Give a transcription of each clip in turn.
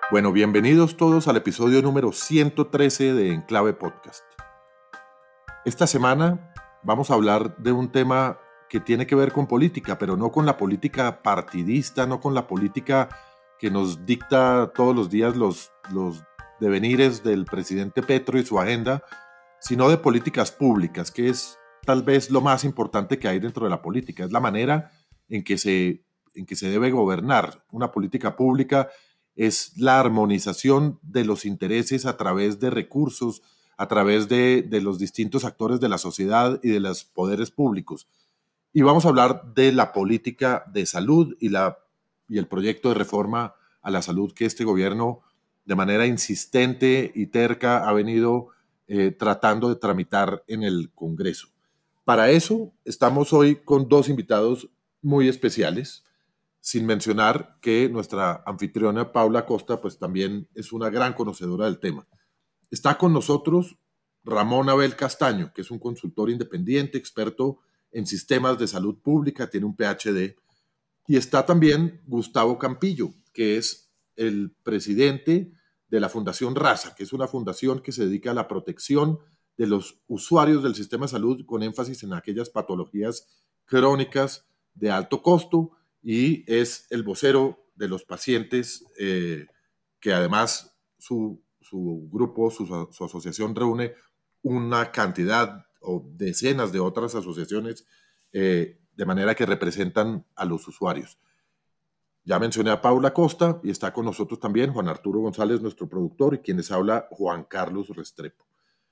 Bueno, bienvenidos todos al episodio número 113 de Enclave Podcast. Esta semana vamos a hablar de un tema que tiene que ver con política, pero no con la política partidista, no con la política que nos dicta todos los días los devenires del presidente Petro y su agenda, sino de políticas públicas, que es tal vez lo más importante que hay dentro de la política. Es la manera en que se debe gobernar. Una política pública es la armonización de los intereses a través de recursos, a través de los distintos actores de la sociedad y de los poderes públicos. Y vamos a hablar de la política de salud y el proyecto de reforma a la salud que este gobierno de manera insistente y terca ha venido tratando de tramitar en el Congreso. Para eso estamos hoy con dos invitados muy especiales, sin mencionar que nuestra anfitriona Paula Costa pues también es una gran conocedora del tema. Está con nosotros Ramón Abel Castaño, que es un consultor independiente, experto en sistemas de salud pública, tiene un PhD. Y está también Gustavo Campillo, que es el presidente de la Fundación Raza, que es una fundación que se dedica a la protección de los usuarios del sistema de salud con énfasis en aquellas patologías crónicas de alto costo, y es el vocero de los pacientes, que además su grupo, su asociación reúne una cantidad o decenas de otras asociaciones, de manera que representan a los usuarios. Ya mencioné a Paula Costa y está con nosotros también Juan Arturo González, nuestro productor, y quien les habla, Juan Carlos Restrepo.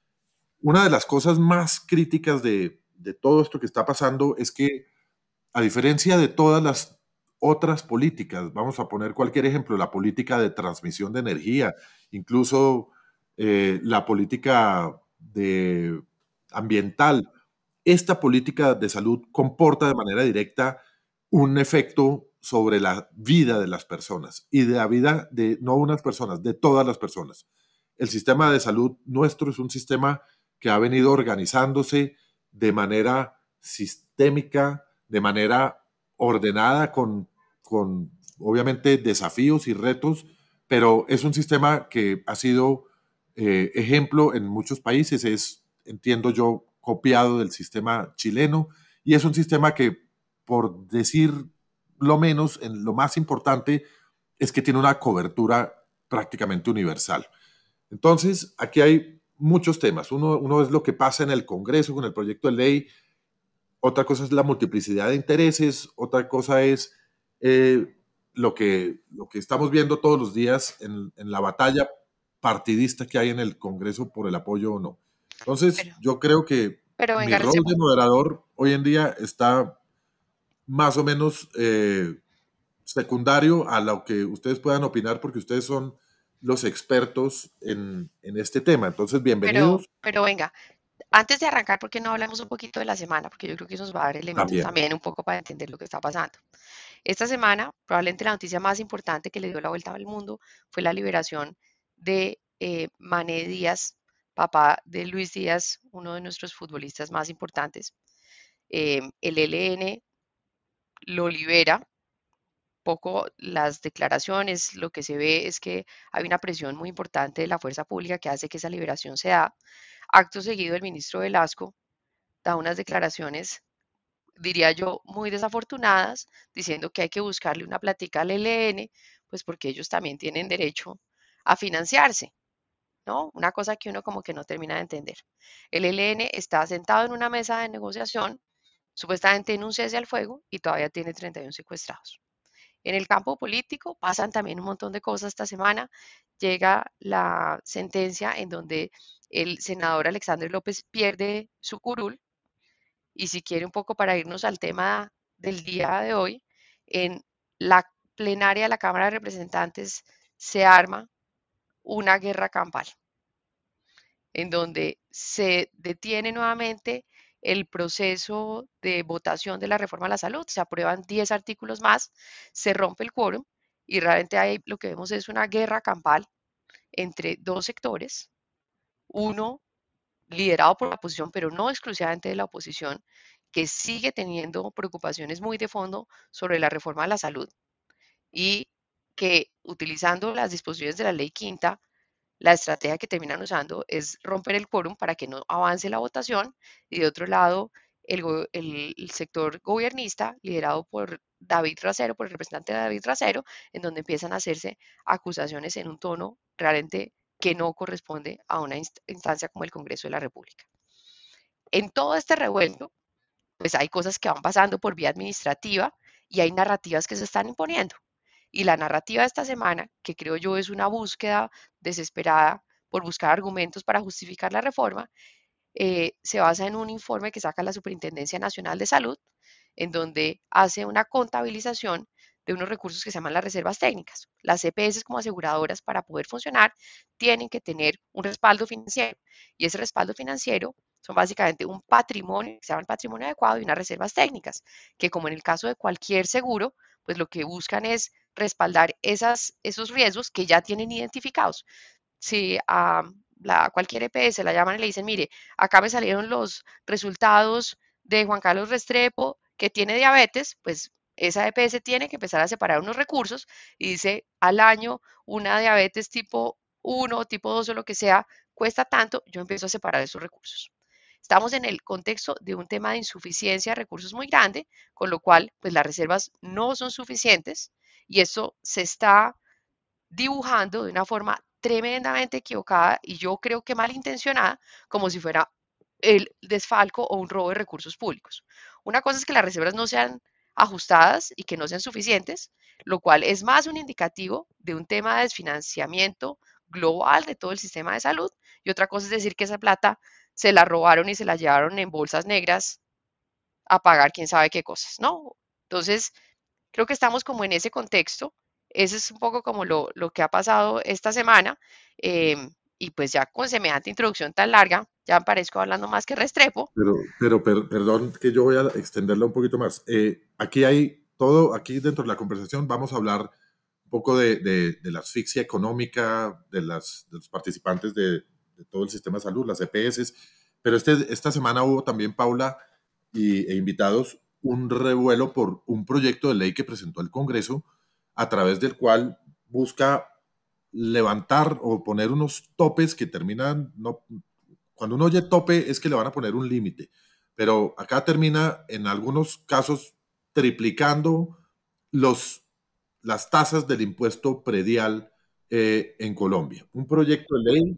Una de las cosas más críticas de todo esto que está pasando es que, a diferencia de todas las otras políticas, vamos a poner cualquier ejemplo, la política de transmisión de energía, incluso la política ambiental, esta política de salud comporta de manera directa un efecto sobre la vida de las personas y de la vida de no unas personas, de todas las personas. El sistema de salud nuestro es un sistema que ha venido organizándose de manera sistémica, de manera ordenada, con obviamente desafíos y retos, pero es un sistema que ha sido ejemplo en muchos países. Es, entiendo yo, copiado del sistema chileno, y es un sistema que, por decir lo menos, en lo más importante, es que tiene una cobertura prácticamente universal. Entonces, aquí hay muchos temas. Uno es lo que pasa en el Congreso con el proyecto de ley, otra cosa es la multiplicidad de intereses, otra cosa es eh, lo que estamos viendo todos los días en la batalla partidista que hay en el Congreso por el apoyo o no. Entonces, Pero, yo creo que pero mi venga, rol de Restrepo, moderador hoy en día está más o menos secundario a lo que ustedes puedan opinar, porque ustedes son los expertos en este tema. Entonces, bienvenidos pero venga, antes de arrancar, ¿por qué no hablamos un poquito de la semana? Porque yo creo que eso nos va a dar elementos también. también un poco para entender lo que está pasando. Esta semana, probablemente la noticia más importante que le dio la vuelta al mundo fue la liberación de Mané Díaz, papá de Luis Díaz, uno de nuestros futbolistas más importantes. El ELN lo libera. Poco las declaraciones, lo que se ve es que hay una presión muy importante de la fuerza pública que hace que esa liberación se da. Acto seguido, el ministro Velasco da unas declaraciones, diría yo, muy desafortunadas, diciendo que hay que buscarle una plática al ELN, pues porque ellos también tienen derecho a financiarse, ¿no? Una cosa que uno como que no termina de entender. El ELN está sentado en una mesa de negociación, supuestamente en un cese al fuego, y todavía tiene 31 secuestrados. En el campo político pasan también un montón de cosas esta semana. Llega la sentencia en donde el senador Alexander López pierde su curul, y si quiere un poco para irnos al tema del día de hoy, en la plenaria de la Cámara de Representantes se arma una guerra campal en donde se detiene nuevamente el proceso de votación de la reforma a la salud, se aprueban 10 artículos más, se rompe el quórum y realmente ahí lo que vemos es una guerra campal entre dos sectores, uno liderado por la oposición, pero no exclusivamente de la oposición, que sigue teniendo preocupaciones muy de fondo sobre la reforma a la salud, y que utilizando las disposiciones de la ley quinta, la estrategia que terminan usando es romper el quórum para que no avance la votación y de otro lado el sector gobernista liderado por David Racero, por el representante David Racero, en donde empiezan a hacerse acusaciones en un tono realmente que no corresponde a una instancia como el Congreso de la República. En todo este revuelto, pues hay cosas que van pasando por vía administrativa y hay narrativas que se están imponiendo. Y la narrativa de esta semana, que creo yo es una búsqueda desesperada por buscar argumentos para justificar la reforma, se basa en un informe que saca la Superintendencia Nacional de Salud, en donde hace una contabilización de unos recursos que se llaman las reservas técnicas. Las EPS como aseguradoras para poder funcionar tienen que tener un respaldo financiero y ese respaldo financiero son básicamente un patrimonio, que se llama el patrimonio adecuado y unas reservas técnicas, que como en el caso de cualquier seguro, pues lo que buscan es respaldar esos riesgos que ya tienen identificados. Si a cualquier EPS la llaman y le dicen, mire, acá me salieron los resultados de Juan Carlos Restrepo, que tiene diabetes, pues esa EPS tiene que empezar a separar unos recursos y dice, al año una diabetes tipo 1, tipo 2 o lo que sea, cuesta tanto, yo empiezo a separar esos recursos. Estamos en el contexto de un tema de insuficiencia de recursos muy grande, con lo cual, pues las reservas no son suficientes y eso se está dibujando de una forma tremendamente equivocada y yo creo que malintencionada, como si fuera el desfalco o un robo de recursos públicos. Una cosa es que las reservas no sean ajustadas y que no sean suficientes, lo cual es más un indicativo de un tema de desfinanciamiento global de todo el sistema de salud. Y otra cosa es decir que esa plata se la robaron y se la llevaron en bolsas negras a pagar quién sabe qué cosas, ¿no? Entonces, creo que estamos como en ese contexto. Ese es un poco como lo que ha pasado esta semana. Y pues ya con semejante introducción tan larga, ya me parezco hablando más que Restrepo. Perdón que yo voy a extenderla un poquito más. Aquí hay todo, aquí dentro de la conversación vamos a hablar un poco de la asfixia económica de los participantes de todo el sistema de salud, las EPS, pero esta semana hubo también, Paula, e invitados, un revuelo por un proyecto de ley que presentó el Congreso a través del cual busca levantar o poner unos topes que terminan, no, cuando uno oye tope es que le van a poner un límite, pero acá termina en algunos casos triplicando los, las tasas del impuesto predial en Colombia. Un proyecto de ley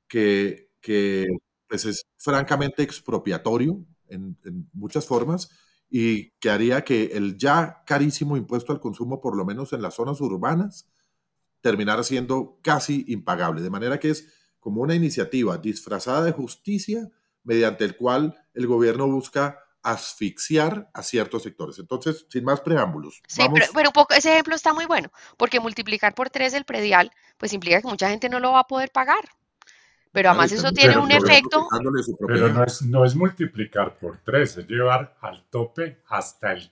que pues es francamente expropiatorio en muchas formas y que haría que el ya carísimo impuesto al consumo, por lo menos en las zonas urbanas, terminara siendo casi impagable. De manera que es como una iniciativa disfrazada de justicia mediante el cual el gobierno busca asfixiar a ciertos sectores. Entonces, sin más preámbulos, Sí, vamos. pero un poco, ese ejemplo está muy bueno, porque multiplicar por 3 el predial, pues implica que mucha gente no lo va a poder pagar. Pero Claro, además y eso termina tiene Pero un el no es, gobierno efecto. quitándole su pero propiedad. no es multiplicar por 3, es llevar al tope hasta el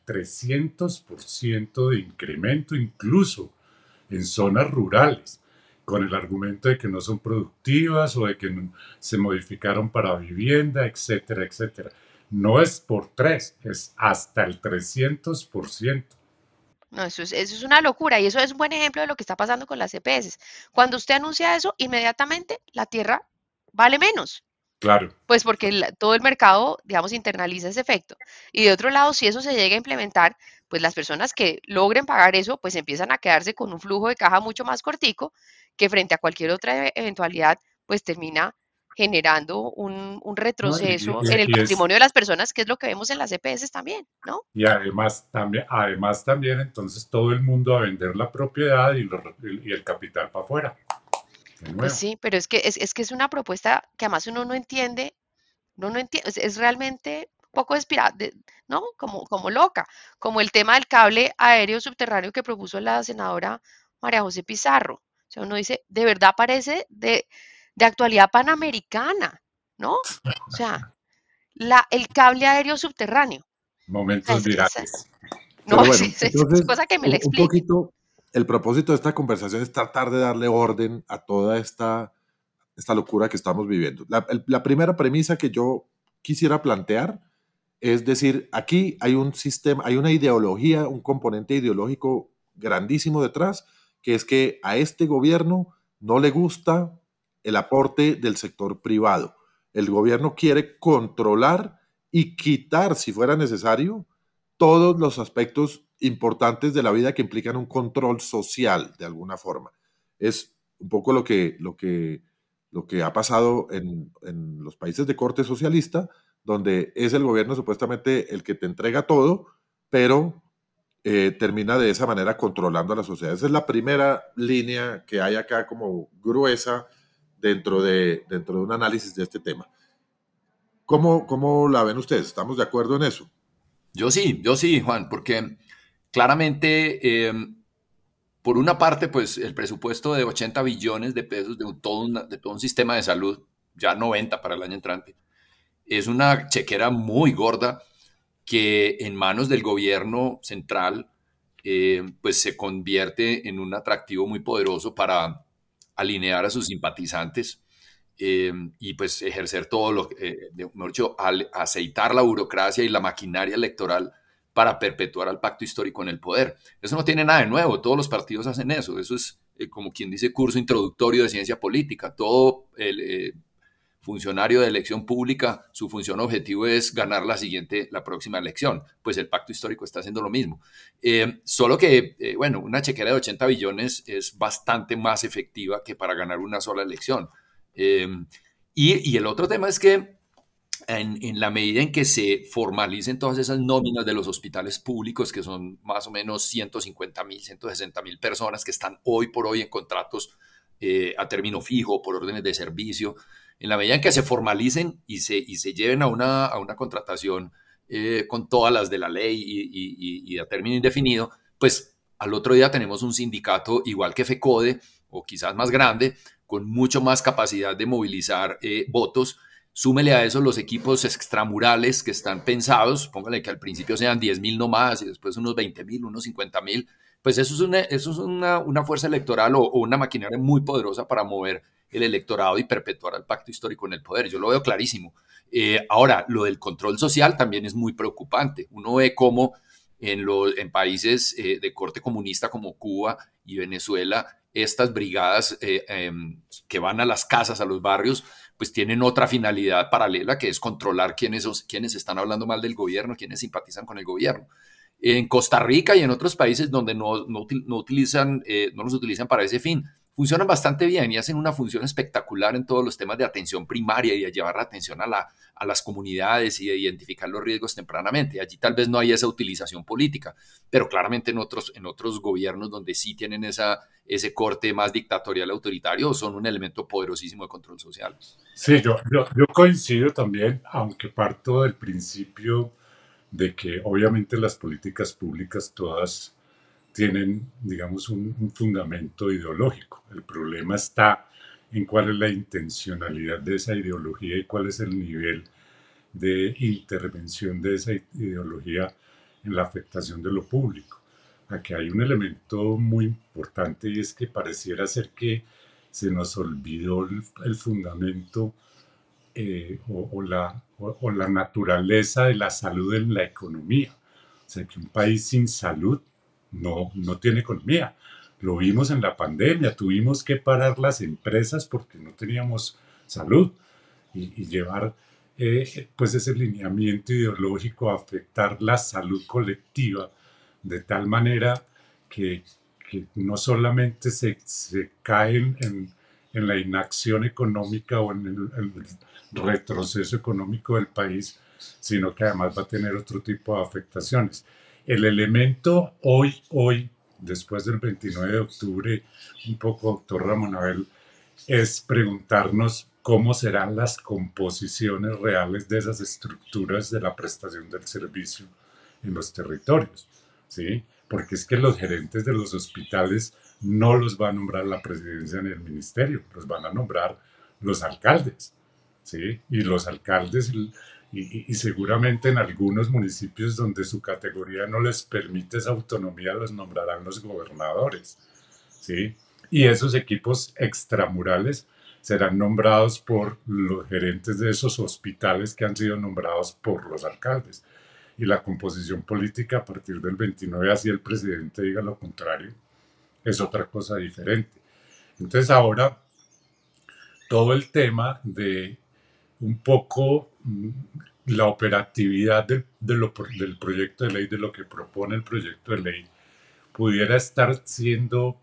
300% de incremento, incluso en zonas rurales, con el argumento de que no son productivas o de que se modificaron para vivienda, etcétera, etcétera. No es por 3, es hasta el 300%. No, eso es una locura y eso es un buen ejemplo de lo que está pasando con las EPS. Cuando usted anuncia eso, inmediatamente la tierra vale menos. Claro, Pues porque todo el mercado, digamos, internaliza ese efecto. Y de otro lado, si eso se llega a implementar, pues las personas que logren pagar eso, pues empiezan a quedarse con un flujo de caja mucho más cortico, que frente a cualquier otra eventualidad, pues termina generando un ¿no? retroceso en el patrimonio de las personas, que es lo que vemos en las EPS también, ¿no? Y además también entonces todo el mundo a vender la propiedad y el capital para afuera, de Pues nuevo. sí, pero es que es una propuesta que además uno no entiende. No entiende, es realmente un poco ¿no? Como loca, como el tema del cable aéreo subterráneo que propuso la senadora María José Pizarro. O sea, uno dice, de verdad parece de actualidad panamericana, ¿no? O sea, el cable aéreo subterráneo. O sea, Momentos virales. no, Pero bueno, es entonces, cosa que me la un expliquen. poquito, el propósito de esta conversación es tratar de darle orden a toda esta locura que estamos viviendo. La primera premisa que yo quisiera plantear es decir, aquí hay un sistema, hay una ideología, un componente ideológico grandísimo detrás que es que a este gobierno no le gusta el aporte del sector privado. El gobierno quiere controlar y quitar, si fuera necesario, todos los aspectos importantes de la vida que implican un control social, de alguna forma. Es un poco lo que ha pasado en los países de corte socialista, donde es el gobierno supuestamente el que te entrega todo, pero termina de esa manera controlando a la sociedad. Esa es la primera línea que hay acá como gruesa dentro de un análisis de este tema. ¿Cómo la ven ustedes? ¿Estamos de acuerdo en eso? Yo sí, Juan, porque claramente, por una parte, pues el presupuesto de 80 billones de pesos de todo un sistema de salud, ya 90 para el año entrante, es una chequera muy gorda que en manos del gobierno central pues se convierte en un atractivo muy poderoso para alinear a sus simpatizantes y pues ejercer todo mejor dicho, aceitar la burocracia y la maquinaria electoral para perpetuar al pacto histórico en el poder. Eso no tiene nada de nuevo, todos los partidos hacen eso, eso es como quien dice curso introductorio de ciencia política, todo el funcionario de elección pública, su función objetivo es ganar la próxima elección. Pues el pacto histórico está haciendo lo mismo. Solo que, bueno, una chequera de 80 billones es bastante más efectiva que para ganar una sola elección. Y el otro tema es que en la medida en que se formalicen todas esas nóminas de los hospitales públicos, que son más o menos 150.000, 160.000 personas que están hoy por hoy en contratos a término fijo, por órdenes de servicio, en la medida en que se formalicen y se lleven a una contratación con todas las de la ley y a término indefinido, pues al otro día tenemos un sindicato igual que FECODE, o quizás más grande, con mucho más capacidad de movilizar votos. Súmele a eso los equipos extramurales que están pensados, póngale que al principio sean 10.000 nomás y después unos 20.000, unos 50.000, pues eso es una fuerza electoral o una maquinaria muy poderosa para mover el electorado y perpetuar el pacto histórico en el poder. Yo lo veo clarísimo. Ahora, lo del control social también es muy preocupante. Uno ve cómo en países de corte comunista como Cuba y Venezuela, estas brigadas que van a las casas, a los barrios, pues tienen otra finalidad paralela que es controlar quiénes están hablando mal del gobierno, quiénes simpatizan con el gobierno. En Costa Rica y en otros países donde no los utilizan para ese fin, funcionan bastante bien y hacen una función espectacular en todos los temas de atención primaria y de llevar la atención a las comunidades y de identificar los riesgos tempranamente. Allí tal vez no hay esa utilización política, pero claramente en otros gobiernos donde sí tienen ese corte más dictatorial autoritario son un elemento poderosísimo de control social. Sí, yo coincido también, aunque parto del principio de que obviamente las políticas públicas todas tienen, digamos, un fundamento ideológico. El problema está en cuál es la intencionalidad de esa ideología y cuál es el nivel de intervención de esa ideología en la afectación de lo público. Aquí hay un elemento muy importante y es que pareciera ser que se nos olvidó el fundamento o la naturaleza de la salud en la economía. O sea, que un país sin salud no tiene economía. Lo vimos en la pandemia, tuvimos que parar las empresas porque no teníamos salud y llevar pues ese lineamiento ideológico a afectar la salud colectiva de tal manera que no solamente se caen en la inacción económica o en el retroceso económico del país, sino que además va a tener otro tipo de afectaciones. El elemento hoy, después del 29 de octubre, un poco, doctor Ramón Abel, es preguntarnos cómo serán las composiciones reales de esas estructuras de la prestación del servicio en los territorios, ¿sí? Porque es que los gerentes de los hospitales no los va a nombrar la presidencia ni el ministerio, los van a nombrar los alcaldes, ¿sí? Y los alcaldes, y seguramente en algunos municipios donde su categoría no les permite esa autonomía, los nombrarán los gobernadores, ¿sí? Y esos equipos extramurales serán nombrados por los gerentes de esos hospitales que han sido nombrados por los alcaldes. Y la composición política a partir del 29, así el presidente diga lo contrario, es otra cosa diferente. Entonces ahora todo el tema de un poco la operatividad del proyecto de ley, de lo que propone el proyecto de ley, pudiera estar siendo,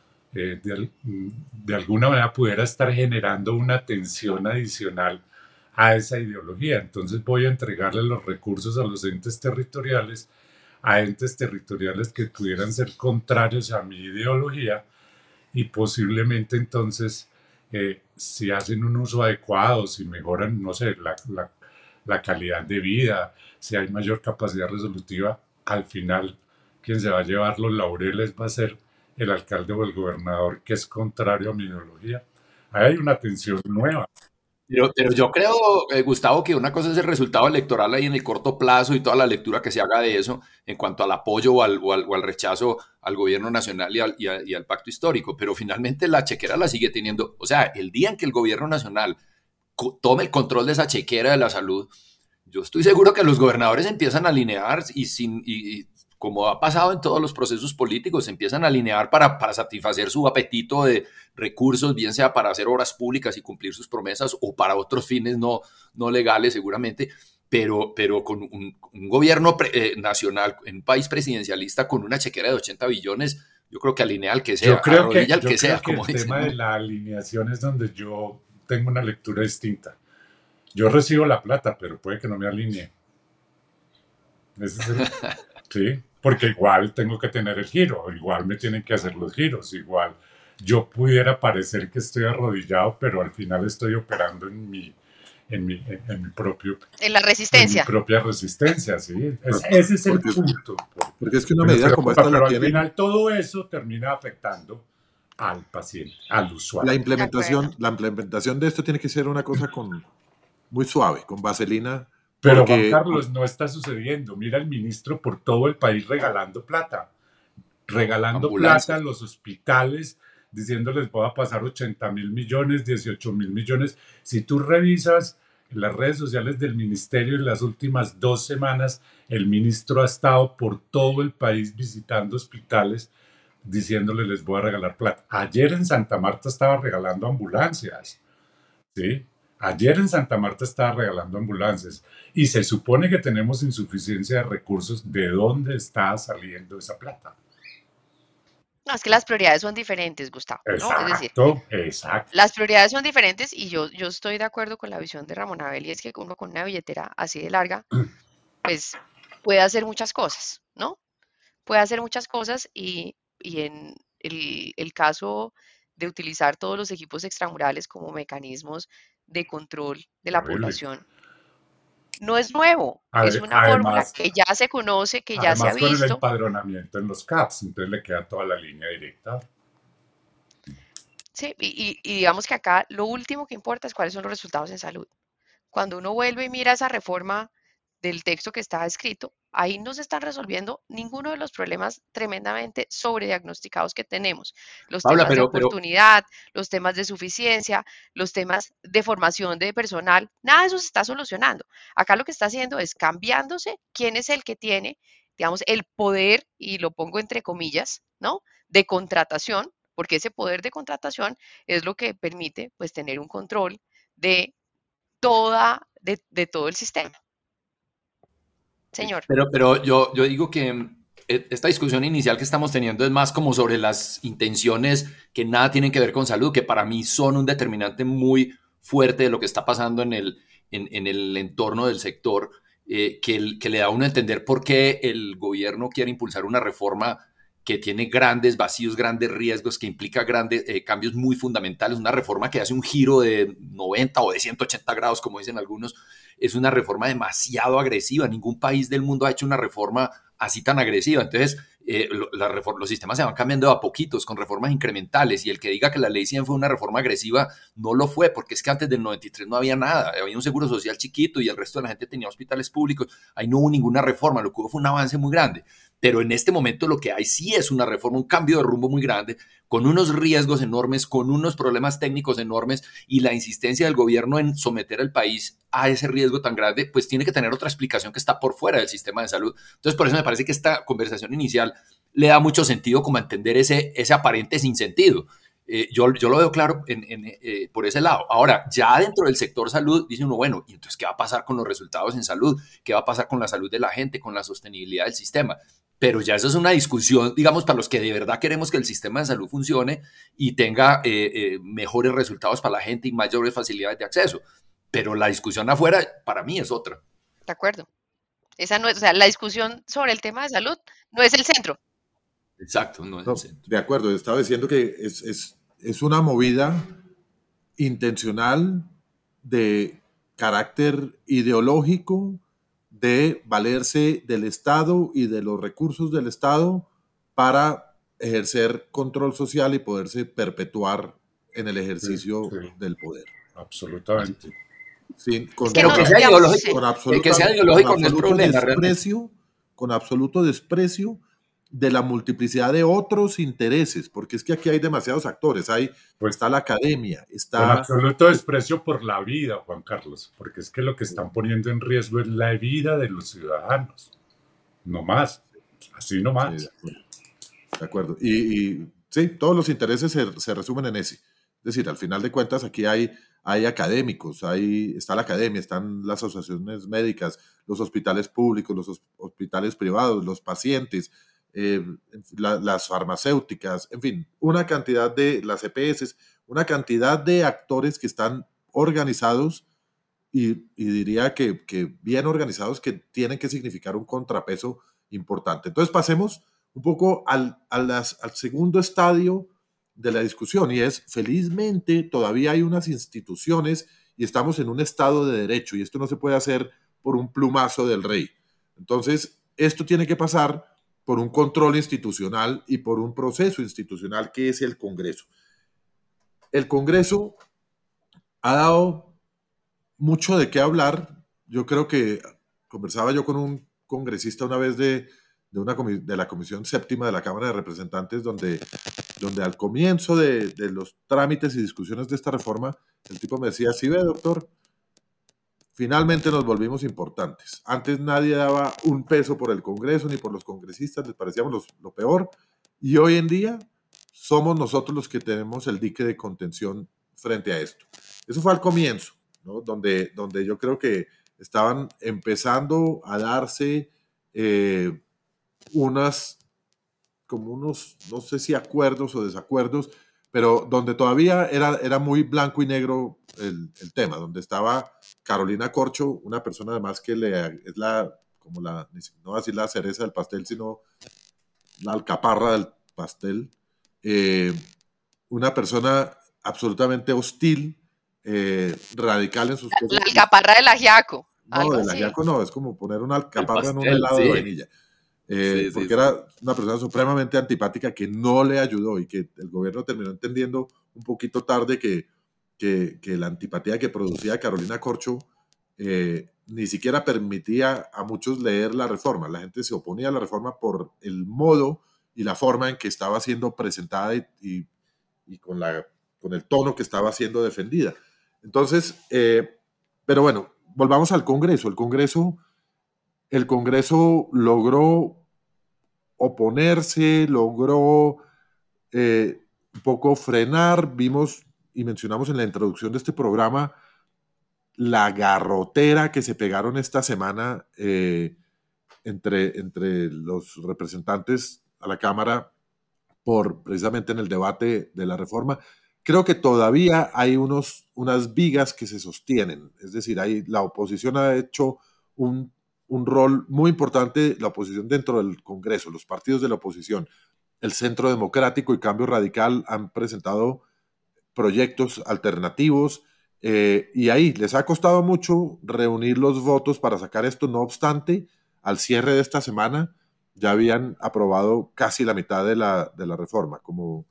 de alguna manera, pudiera estar generando una tensión adicional a esa ideología. Entonces voy a entregarle los recursos a los entes territoriales, a entes territoriales que pudieran ser contrarios a mi ideología y posiblemente entonces si hacen un uso adecuado, si mejoran, no sé, la calidad de vida, si hay mayor capacidad resolutiva, al final quien se va a llevar los laureles va a ser el alcalde o el gobernador que es contrario a mi ideología. Ahí hay una tensión nueva. Pero yo creo, Gustavo, que una cosa es el resultado electoral ahí en el corto plazo y toda la lectura que se haga de eso en cuanto al apoyo o al rechazo al gobierno nacional y al pacto histórico, pero finalmente la chequera la sigue teniendo. O sea, el día en que el gobierno nacional tome el control de esa chequera de la salud, yo estoy seguro que los gobernadores empiezan a alinear y como ha pasado en todos los procesos políticos, se empiezan a alinear para satisfacer su apetito de recursos, bien sea para hacer obras públicas y cumplir sus promesas o para otros fines no legales seguramente, pero con un gobierno nacional, en un país presidencialista con una chequera de 80 billones, yo creo que alinea al que sea, arrodilla al que sea, como el dicen, tema ¿no? de la alineación es donde yo tengo una lectura distinta. Yo recibo la plata, pero puede que no me alinee. Ese es sí, porque igual tengo que tener el giro, igual me tienen que hacer los giros, igual yo pudiera parecer que estoy arrodillado, pero al final estoy operando en mi propio, En la en mi resistencia. propia resistencia, ¿sí? Ese es el Porque, punto. porque es que una Me medida como preocupa, esta la pero al tienen, final todo eso termina afectando al paciente, al usuario. De acuerdo. la implementación de esto tiene que ser una cosa muy suave, con vaselina, Pero Juan porque Carlos, no está sucediendo. Mira el ministro por todo el país regalando plata a Ambulancias. los hospitales, diciéndoles voy a pasar 80.000 millones, 18.000 millones. Si tú revisas en las redes sociales del ministerio en las últimas 2 semanas, el ministro ha estado por todo el país visitando hospitales diciéndoles les voy a regalar plata. Ayer en Santa Marta estaba regalando ambulancias, ¿sí? Ayer en Santa Marta estaba regalando ambulancias y se supone que tenemos insuficiencia de recursos. ¿De dónde está saliendo esa plata? No, es que las prioridades son diferentes, Gustavo, ¿no? Es decir, Exacto, exacto. las prioridades son diferentes y yo estoy de acuerdo con la visión de Ramón Abel y es que uno con una billetera así de larga, pues puede hacer muchas cosas, ¿no? Puede hacer muchas cosas y en el caso de utilizar todos los equipos extramurales como mecanismos de control de la Terrible. población, no es nuevo, es una fórmula Además, que ya se conoce, que ya se ha además con el visto. empadronamiento en los CAPS, entonces le queda toda la línea directa. Sí, y digamos que acá lo último que importa es cuáles son los resultados en salud. Cuando uno vuelve y mira esa reforma del texto que está escrito, ahí no se están resolviendo ninguno de los problemas tremendamente sobrediagnosticados que tenemos. Los Paula, temas de pero oportunidad, los temas de suficiencia, los temas de formación de personal, nada de eso se está solucionando. Acá lo que está haciendo es cambiándose quién es el que tiene, digamos, el poder, y lo pongo entre comillas, ¿no? De contratación, porque ese poder de contratación es lo que permite, pues, tener un control de de todo el sistema. Señor. Pero yo digo que esta discusión inicial que estamos teniendo es más como sobre las intenciones que nada tienen que ver con salud, que para mí son un determinante muy fuerte de lo que está pasando en el entorno del sector, que le da a uno a entender por qué el gobierno quiere impulsar una reforma que tiene grandes vacíos, grandes riesgos, que implica grandes cambios muy fundamentales, una reforma que hace un giro de 90 o de 180 grados, como dicen algunos, es una reforma demasiado agresiva. Ningún país del mundo ha hecho una reforma así tan agresiva. Entonces, los sistemas se van cambiando a poquitos, con reformas incrementales, y el que diga que la ley 100 fue una reforma agresiva, no lo fue, porque es que antes del 93 no había nada, había un seguro social chiquito y el resto de la gente tenía hospitales públicos, ahí no hubo ninguna reforma, lo que hubo fue un avance muy grande. Pero en este momento lo que hay sí es una reforma, un cambio de rumbo muy grande, con unos riesgos enormes, con unos problemas técnicos enormes, y la insistencia del gobierno en someter al país a ese riesgo tan grande, pues tiene que tener otra explicación que está por fuera del sistema de salud. Entonces, por eso me parece que esta conversación inicial le da mucho sentido como a entender ese aparente sinsentido. Yo lo veo claro por ese lado. Ahora, ya dentro del sector salud, dice uno, bueno, ¿y entonces qué va a pasar con los resultados en salud? ¿Qué va a pasar con la salud de la gente, con la sostenibilidad del sistema? Pero ya eso es una discusión, digamos, para los que de verdad queremos que el sistema de salud funcione y tenga mejores resultados para la gente y mayores facilidades de acceso. Pero la discusión afuera, para mí, es otra. De acuerdo. Esa no es, o sea, la discusión sobre el tema de salud no es el centro. Exacto, no es el centro. De acuerdo, estaba diciendo que es una movida intencional de carácter ideológico de valerse del Estado y de los recursos del Estado para ejercer control social y poderse perpetuar en el ejercicio del poder. Absolutamente. Sí, pero que sea ideológico, con absoluto no es problema desprecio, realmente. con absoluto desprecio de la multiplicidad de otros intereses, porque es que aquí hay demasiados actores, está la academia, Con absoluto desprecio por la vida, Juan Carlos, porque es que lo que están poniendo en riesgo es la vida de los ciudadanos, no más, así no más. Sí, de acuerdo. Y sí, todos los intereses se resumen en ese. Es decir, al final de cuentas aquí hay académicos, está la academia, están las asociaciones médicas, los hospitales públicos, los hospitales privados, los pacientes, las farmacéuticas, en fin, una cantidad de las EPS, una cantidad de actores que están organizados y diría que bien organizados, que tienen que significar un contrapeso importante. Entonces pasemos un poco al segundo estadio de la discusión, y es, felizmente, todavía hay unas instituciones y estamos en un estado de derecho, y esto no se puede hacer por un plumazo del rey. Entonces, esto tiene que pasar por un control institucional y por un proceso institucional que es el Congreso. El Congreso ha dado mucho de qué hablar. Yo creo que conversaba yo con un congresista una vez de la Comisión Séptima de la Cámara de Representantes, donde al comienzo de los trámites y discusiones de esta reforma, el tipo me decía, sí ve, doctor, finalmente nos volvimos importantes. Antes nadie daba un peso por el Congreso ni por los congresistas, les parecíamos lo peor, y hoy en día somos nosotros los que tenemos el dique de contención frente a esto. Eso fue al comienzo, ¿no? donde yo creo que estaban empezando a darse unos, no sé si acuerdos o desacuerdos, pero donde todavía era muy blanco y negro el tema, donde estaba Carolina Corcho, una persona además que es no voy a decir la cereza del pastel, sino la alcaparra del pastel, una persona absolutamente hostil, radical en sus La cosas. alcaparra del ajiaco, No, algo del así. ajiaco no, es como poner una El alcaparra en un pastel, helado de sí. vainilla. Sí, Porque sí. era una persona supremamente antipática que no le ayudó y que el gobierno terminó entendiendo un poquito tarde que la antipatía que producía Carolina Corcho ni siquiera permitía a muchos leer la reforma. La gente se oponía a la reforma por el modo y la forma en que estaba siendo presentada y con el tono que estaba siendo defendida. Entonces, pero bueno, volvamos al Congreso. El Congreso logró oponerse, logró un poco frenar. Vimos y mencionamos en la introducción de este programa la garrotera que se pegaron esta semana entre los representantes a la Cámara precisamente en el debate de la reforma. Creo que todavía hay unas vigas que se sostienen, es decir, la oposición ha hecho un rol muy importante, la oposición dentro del Congreso, los partidos de la oposición, el Centro Democrático y Cambio Radical han presentado proyectos alternativos y ahí les ha costado mucho reunir los votos para sacar esto. No obstante, al cierre de esta semana ya habían aprobado casi la mitad de la reforma, como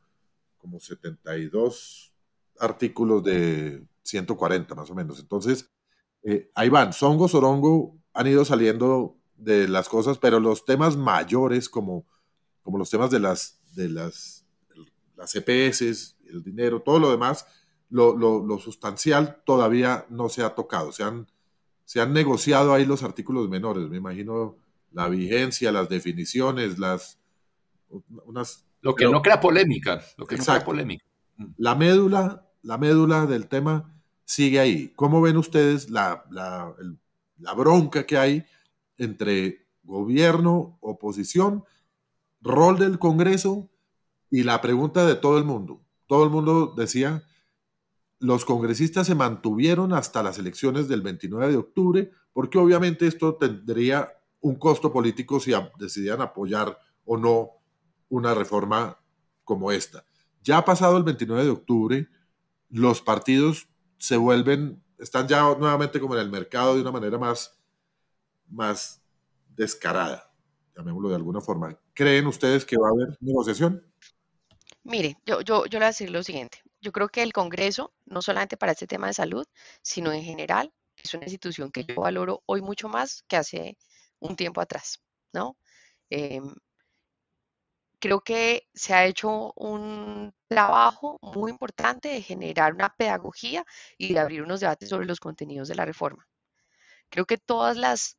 72 artículos de 140 más o menos. Entonces, ahí van, Songo, Sorongo han ido saliendo de las cosas, pero los temas mayores como los temas de las EPS, el dinero, todo lo demás, lo sustancial todavía no se ha tocado. Se han negociado ahí los artículos menores, me imagino la vigencia, las definiciones, Lo que pero, no crea polémica, lo que no crea exacto. polémica. La médula del tema sigue ahí. ¿Cómo ven ustedes la bronca que hay entre gobierno, oposición, rol del Congreso y la pregunta de todo el mundo? Todo el mundo decía, los congresistas se mantuvieron hasta las elecciones del 29 de octubre, porque obviamente esto tendría un costo político si decidían apoyar o no una reforma como esta. Ya ha pasado el 29 de octubre, los partidos están ya nuevamente como en el mercado de una manera más descarada, llamémoslo de alguna forma. ¿Creen ustedes que va a haber negociación? Mire, yo le voy a decir lo siguiente. Yo creo que el Congreso, no solamente para este tema de salud, sino en general, es una institución que yo valoro hoy mucho más que hace un tiempo atrás, ¿no? Em, Creo que se ha hecho un trabajo muy importante de generar una pedagogía y de abrir unos debates sobre los contenidos de la reforma. Creo que todas las,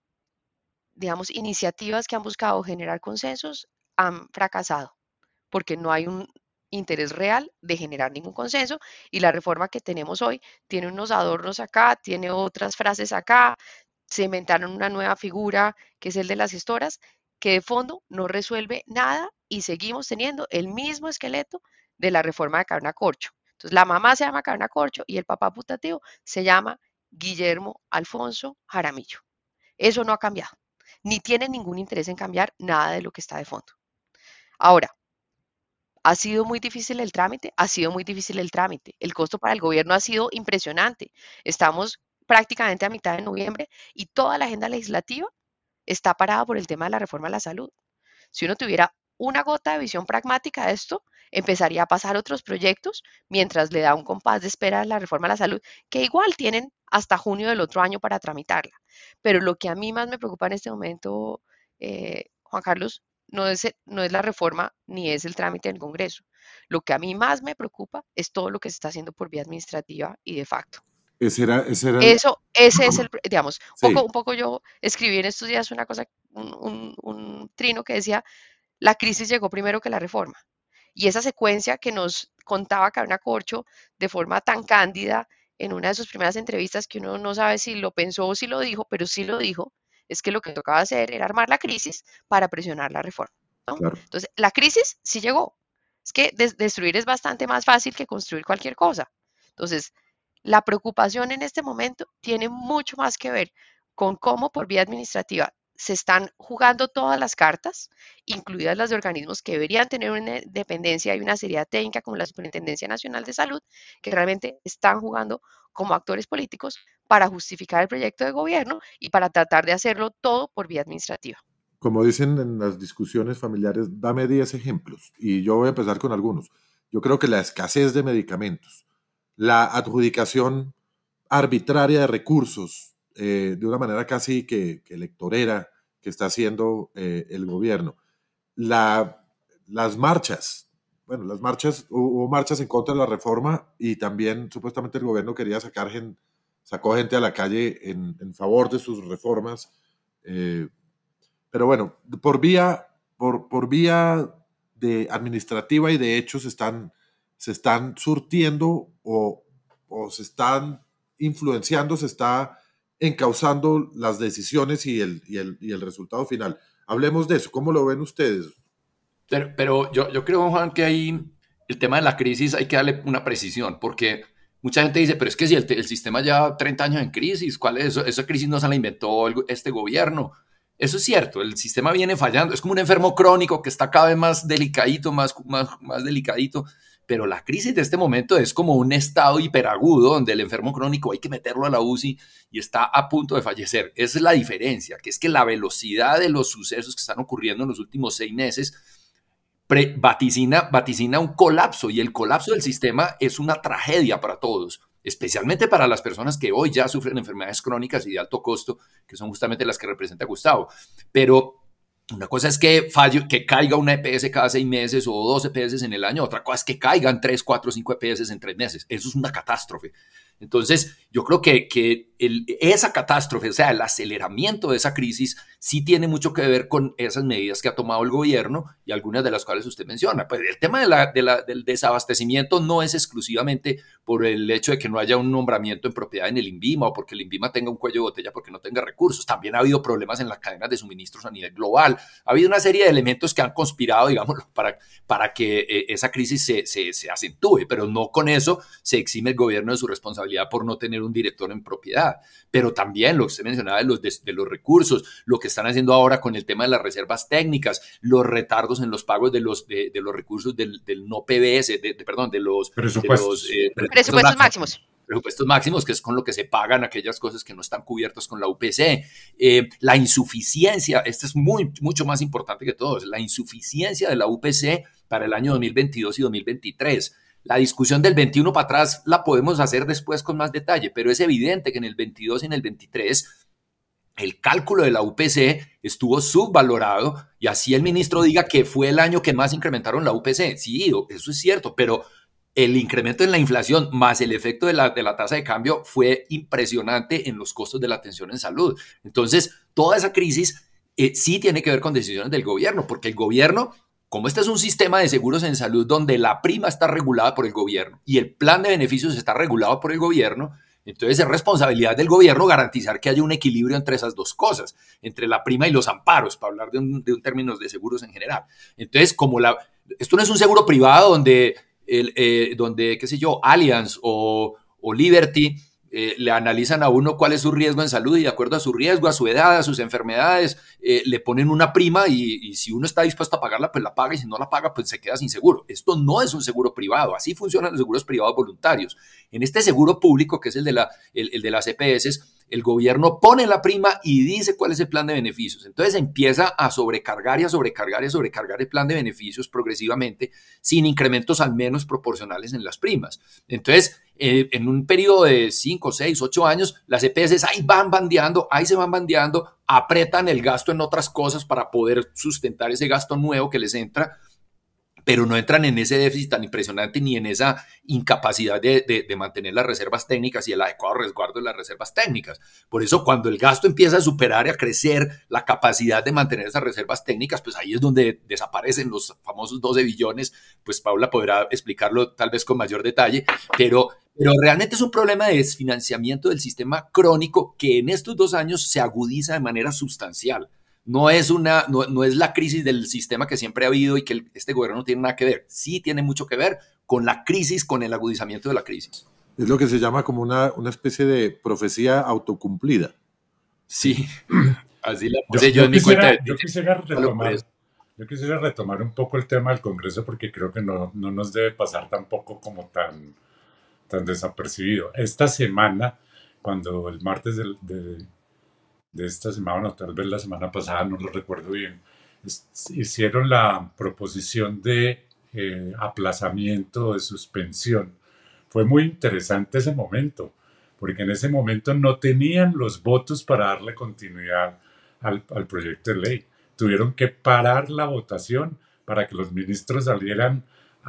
digamos, iniciativas que han buscado generar consensos han fracasado porque no hay un interés real de generar ningún consenso y la reforma que tenemos hoy tiene unos adornos acá, tiene otras frases acá, se inventaron una nueva figura que es el de las gestoras, que de fondo no resuelve nada y seguimos teniendo el mismo esqueleto de la reforma de Carona Corcho. Entonces la mamá se llama Carona Corcho y el papá putativo se llama Guillermo Alfonso Jaramillo. Eso no ha cambiado, ni tiene ningún interés en cambiar nada de lo que está de fondo. Ahora, ¿ha sido muy difícil el trámite? Ha sido muy difícil el trámite. El costo para el gobierno ha sido impresionante. Estamos prácticamente a mitad de noviembre y toda la agenda legislativa está parada por el tema de la reforma a la salud. Si uno tuviera una gota de visión pragmática de esto, empezaría a pasar otros proyectos mientras le da un compás de espera a la reforma a la salud, que igual tienen hasta junio del otro año para tramitarla. Pero lo que a mí más me preocupa en este momento, Juan Carlos, no es la reforma ni es el trámite del Congreso. Lo que a mí más me preocupa es todo lo que se está haciendo por vía administrativa y de facto. Ese era Ese es el, digamos, sí, un poco yo escribí en estos días una cosa, un trino que decía, la crisis llegó primero que la reforma. Y esa secuencia que nos contaba Carolina Corcho de forma tan cándida en una de sus primeras entrevistas, que uno no sabe si lo pensó o si lo dijo, pero sí lo dijo, es que lo que tocaba hacer era armar la crisis para presionar la reforma, ¿no? claro. Entonces, la crisis sí llegó. Es que destruir es bastante más fácil que construir cualquier cosa. Entonces, la preocupación en este momento tiene mucho más que ver con cómo por vía administrativa se están jugando todas las cartas, incluidas las de organismos que deberían tener una independencia y una seriedad técnica como la Superintendencia Nacional de Salud, que realmente están jugando como actores políticos para justificar el proyecto de gobierno y para tratar de hacerlo todo por vía administrativa. Como dicen en las discusiones familiares, dame 10 ejemplos y yo voy a empezar con algunos. Yo creo que la escasez de medicamentos, la adjudicación arbitraria de recursos, de una manera casi que electorera que está haciendo el gobierno, la, las marchas, bueno, hubo marchas en contra de la reforma y también supuestamente el gobierno quería sacó gente a la calle en favor de sus reformas. eh, pero bueno, por vía de administrativa y de hecho se están surtiendo o se están influenciando, se está encauzando las decisiones y el resultado final. Hablemos de eso. ¿Cómo lo ven ustedes? Pero yo creo, Juan, que ahí el tema de la crisis hay que darle una precisión, porque mucha gente dice, pero es que si el sistema lleva 30 años en crisis, ¿cuál es eso? Esa crisis no se la inventó este gobierno. Eso es cierto, el sistema viene fallando, es como un enfermo crónico que está cada vez más delicadito, más delicadito, pero la crisis de este momento es como un estado hiperagudo donde el enfermo crónico hay que meterlo a la UCI y está a punto de fallecer. Esa es la diferencia, que es que la velocidad de los sucesos que están ocurriendo en los últimos 6 meses vaticina un colapso y el colapso del sistema es una tragedia para todos. especialmente para las personas que hoy ya sufren enfermedades crónicas y de alto costo, que son justamente las que representa Gustavo. Pero una cosa es que caiga una EPS cada 6 meses o 2 EPS en el año, otra cosa es que caigan 3, 4, 5 EPS en 3 meses. Eso es una catástrofe. Entonces, yo creo que esa catástrofe, o sea, el aceleramiento de esa crisis, sí tiene mucho que ver con esas medidas que ha tomado el gobierno y algunas de las cuales usted menciona. Pues el tema del desabastecimiento no es exclusivamente por el hecho de que no haya un nombramiento en propiedad en el INVIMA o porque el INVIMA tenga un cuello de botella porque no tenga recursos. También ha habido problemas en las cadenas de suministros a nivel global. Ha habido una serie de elementos que han conspirado, digámoslo, para que esa crisis se acentúe, pero no con eso se exime el gobierno de su responsabilidad por no tener un director en propiedad. Pero también lo que usted mencionaba de los recursos, lo que están haciendo ahora con el tema de las reservas técnicas, los retardos en los pagos de los recursos del no PBS, de los presupuestos, presupuestos máximos. Presupuestos máximos, que es con lo que se pagan aquellas cosas que no están cubiertas con la UPC. La insuficiencia, esto es mucho más importante que todo, la insuficiencia de la UPC para el año 2022 y 2023. La discusión del 21 para atrás la podemos hacer después con más detalle, pero es evidente que en el 22 y en el 23 el cálculo de la UPC estuvo subvalorado y así el ministro diga que fue el año que más incrementaron la UPC. Sí, eso es cierto, pero el incremento en la inflación más el efecto de la tasa de cambio fue impresionante en los costos de la atención en salud. Entonces, toda esa crisis sí tiene que ver con decisiones del gobierno, porque el gobierno, como este es un sistema de seguros en salud donde la prima está regulada por el gobierno y el plan de beneficios está regulado por el gobierno, entonces es responsabilidad del gobierno garantizar que haya un equilibrio entre esas dos cosas, entre la prima y los amparos, para hablar de un términos de seguros en general. Entonces, esto no es un seguro privado donde qué sé yo, Allianz o Liberty le analizan a uno cuál es su riesgo en salud y de acuerdo a su riesgo, a su edad, a sus enfermedades, le ponen una prima y si uno está dispuesto a pagarla, pues la paga y si no la paga, pues se queda sin seguro. Esto no es un seguro privado, así funcionan los seguros privados voluntarios. En este seguro público, que es el de las EPS, el gobierno pone la prima y dice cuál es el plan de beneficios. Entonces empieza a sobrecargar y a sobrecargar y a sobrecargar el plan de beneficios progresivamente sin incrementos al menos proporcionales en las primas. Entonces, en un periodo de 5, 6, 8 años, las EPS ahí se van bandeando, apretan el gasto en otras cosas para poder sustentar ese gasto nuevo que les entra, pero no entran en ese déficit tan impresionante ni en esa incapacidad de mantener las reservas técnicas y el adecuado resguardo de las reservas técnicas. Por eso, cuando el gasto empieza a superar y a crecer la capacidad de mantener esas reservas técnicas, pues ahí es donde desaparecen los famosos 12 billones, pues Paula podrá explicarlo tal vez con mayor detalle, pero realmente es un problema de desfinanciamiento del sistema crónico que en estos 2 años se agudiza de manera sustancial. No es la crisis del sistema que siempre ha habido y que este gobierno no tiene nada que ver. Sí tiene mucho que ver con la crisis, con el agudizamiento de la crisis. Es lo que se llama como una especie de profecía autocumplida. Sí, así la puse yo en mi cuenta. Yo quisiera retomar un poco el tema del Congreso porque creo que no nos debe pasar tampoco como tan desapercibido. Esta semana, cuando el martes de esta semana, o tal vez la semana pasada, no lo recuerdo bien, hicieron la proposición de aplazamiento, de suspensión. Fue muy interesante ese momento, porque en ese momento no tenían los votos para darle continuidad al proyecto de ley. Tuvieron que parar la votación para que los ministros salieran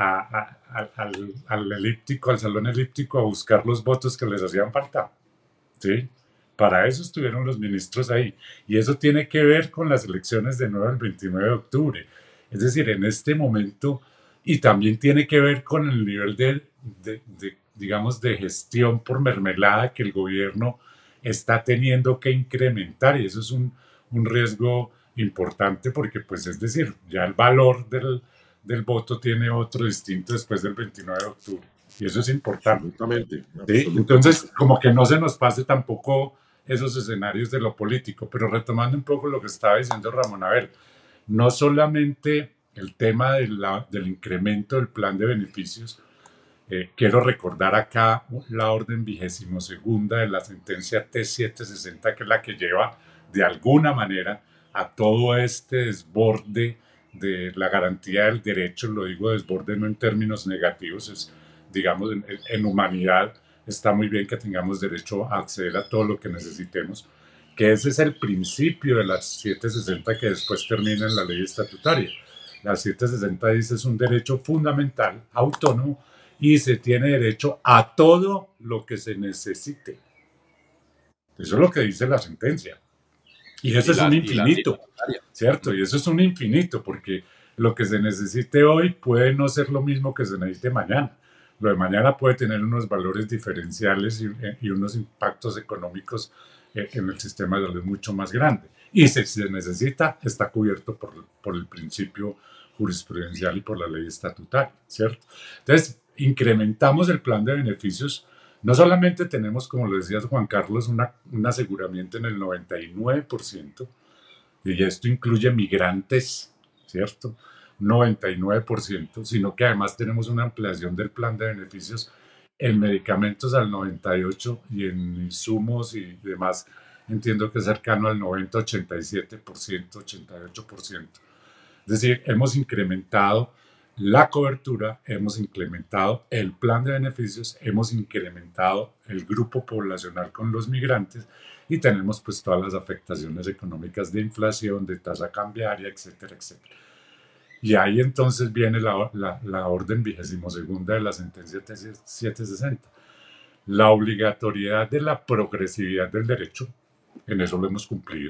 al elíptico, al salón elíptico, a buscar los votos que les hacían falta. ¿Sí? Para eso estuvieron los ministros ahí. Y eso tiene que ver con las elecciones de nuevo el 29 de octubre. Es decir, en este momento, y también tiene que ver con el nivel digamos, de gestión por mermelada que el gobierno está teniendo que incrementar. Y eso es un riesgo importante porque, pues, es decir, ya el valor del voto tiene otro distinto después del 29 de octubre. Y eso es importante. Absolutamente. ¿Sí? Entonces, como que no se nos pase tampoco esos escenarios de lo político. Pero retomando un poco lo que estaba diciendo Ramón, a ver, no solamente el tema del incremento del plan de beneficios, quiero recordar acá la orden 22ª de la sentencia T760, que es la que lleva de alguna manera a todo este desborde de la garantía del derecho. Lo digo desborde no en términos negativos, es, digamos, en humanidad, está muy bien que tengamos derecho a acceder a todo lo que necesitemos, que ese es el principio de las 760 que después termina en la ley estatutaria. La 760 dice es un derecho fundamental, autónomo, y se tiene derecho a todo lo que se necesite. Eso es lo que dice la sentencia. Y eso es un infinito, ¿cierto? Y eso es un infinito, porque lo que se necesite hoy puede no ser lo mismo que se necesite mañana. Lo de mañana puede tener unos valores diferenciales y unos impactos económicos en el sistema de salud mucho más grande. Y si se necesita, está cubierto por el principio jurisprudencial y por la ley estatutaria, ¿cierto? Entonces, incrementamos el plan de beneficios. No solamente tenemos, como lo decías Juan Carlos, un aseguramiento en el 99%, y esto incluye migrantes, ¿cierto? 99%, sino que además tenemos una ampliación del plan de beneficios en medicamentos al 98% y en insumos y demás, entiendo que es cercano al 90, 87%, 88%. Es decir, hemos incrementado la cobertura, hemos incrementado el plan de beneficios, hemos incrementado el grupo poblacional con los migrantes y tenemos pues todas las afectaciones económicas de inflación, de tasa cambiaria, etcétera, etcétera. Y ahí entonces viene la orden 22ª de la sentencia 760. La obligatoriedad de la progresividad del derecho, en eso lo hemos cumplido.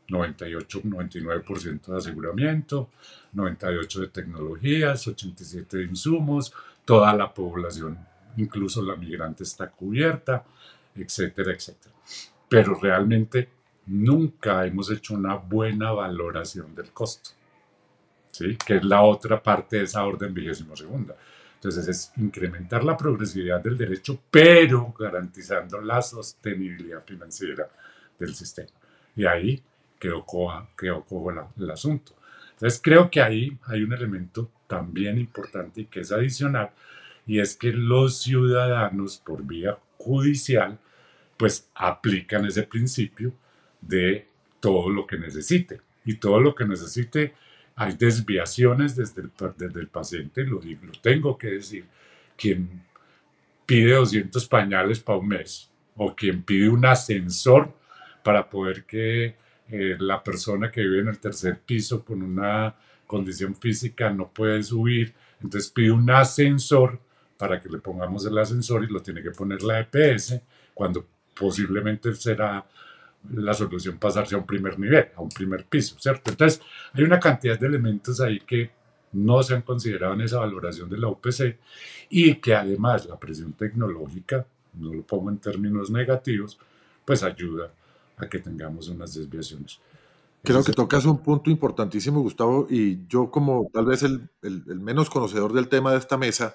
98, 99% de aseguramiento, 98% de tecnologías, 87% de insumos, toda la población, incluso la migrante está cubierta, etcétera, etcétera. Pero realmente nunca hemos hecho una buena valoración del costo, ¿sí? Que es la otra parte de esa orden 22ª. Entonces es incrementar la progresividad del derecho, pero garantizando la sostenibilidad financiera del sistema. Y ahí quedó cojo el asunto. Entonces creo que ahí hay un elemento también importante y que es adicional, y es que los ciudadanos por vía judicial pues aplican ese principio de todo lo que necesite. Y todo lo que necesite, hay desviaciones desde el paciente, lo tengo que decir. Quien pide 200 pañales para un mes, o quien pide un ascensor para poder que la persona que vive en el tercer piso con una condición física no puede subir, entonces pide un ascensor para que le pongamos el ascensor y lo tiene que poner la EPS, cuando posiblemente será la solución pasarse a un primer nivel, a un primer piso, ¿cierto? Entonces, hay una cantidad de elementos ahí que no se han considerado en esa valoración de la UPC y que además la presión tecnológica, no lo pongo en términos negativos, pues ayuda a que tengamos unas desviaciones. Creo que tocas un punto importantísimo, Gustavo, y yo como tal vez el menos conocedor del tema de esta mesa,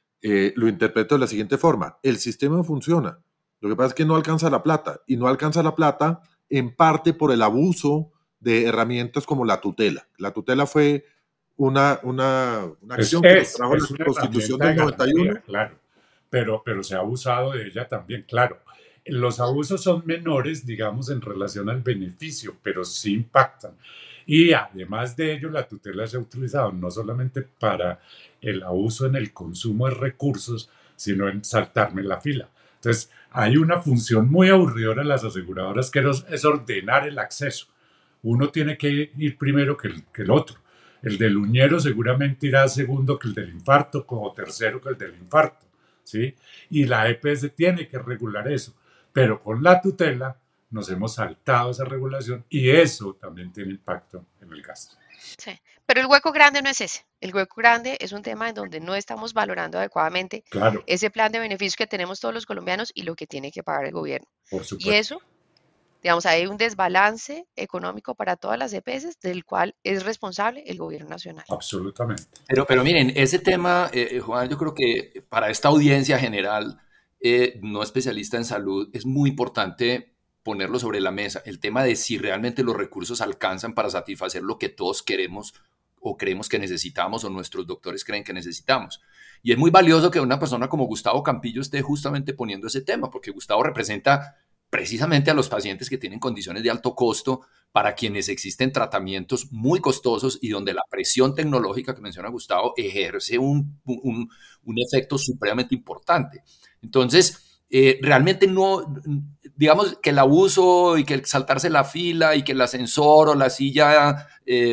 lo interpreto de la siguiente forma. El sistema funciona. Lo que pasa es que no alcanza la plata, y no alcanza la plata en parte por el abuso de herramientas como la tutela. La tutela fue una acción que nos trajo la Constitución del 91. Claro, pero se ha abusado de ella también, claro. Los abusos son menores, digamos, en relación al beneficio, pero sí impactan. Y además de ello, la tutela se ha utilizado no solamente para el abuso en el consumo de recursos, sino en saltarme la fila. Entonces, hay una función muy aburridora en las aseguradoras que es ordenar el acceso. Uno tiene que ir primero que el otro. El del uñero seguramente irá segundo que el del infarto, como tercero que el del infarto, ¿sí? Y la EPS tiene que regular eso. Pero con la tutela nos hemos saltado esa regulación y eso también tiene impacto en el gasto. Sí, pero el hueco grande no es ese. El hueco grande es un tema en donde no estamos valorando adecuadamente ese plan de beneficios que tenemos todos los colombianos y lo que tiene que pagar el gobierno. Por supuesto. Y eso, digamos, hay un desbalance económico para todas las EPS del cual es responsable el gobierno nacional. Absolutamente. Pero miren, ese tema, Juan, yo creo que para esta audiencia general, no especialista en salud, es muy importante ponerlo sobre la mesa, el tema de si realmente los recursos alcanzan para satisfacer lo que todos queremos o creemos que necesitamos o nuestros doctores creen que necesitamos. Y es muy valioso que una persona como Gustavo Campillo esté justamente poniendo ese tema, porque Gustavo representa precisamente a los pacientes que tienen condiciones de alto costo, para quienes existen tratamientos muy costosos y donde la presión tecnológica que menciona Gustavo ejerce un efecto supremamente importante. Entonces, realmente no, digamos que el abuso y que el saltarse la fila y que el ascensor o la silla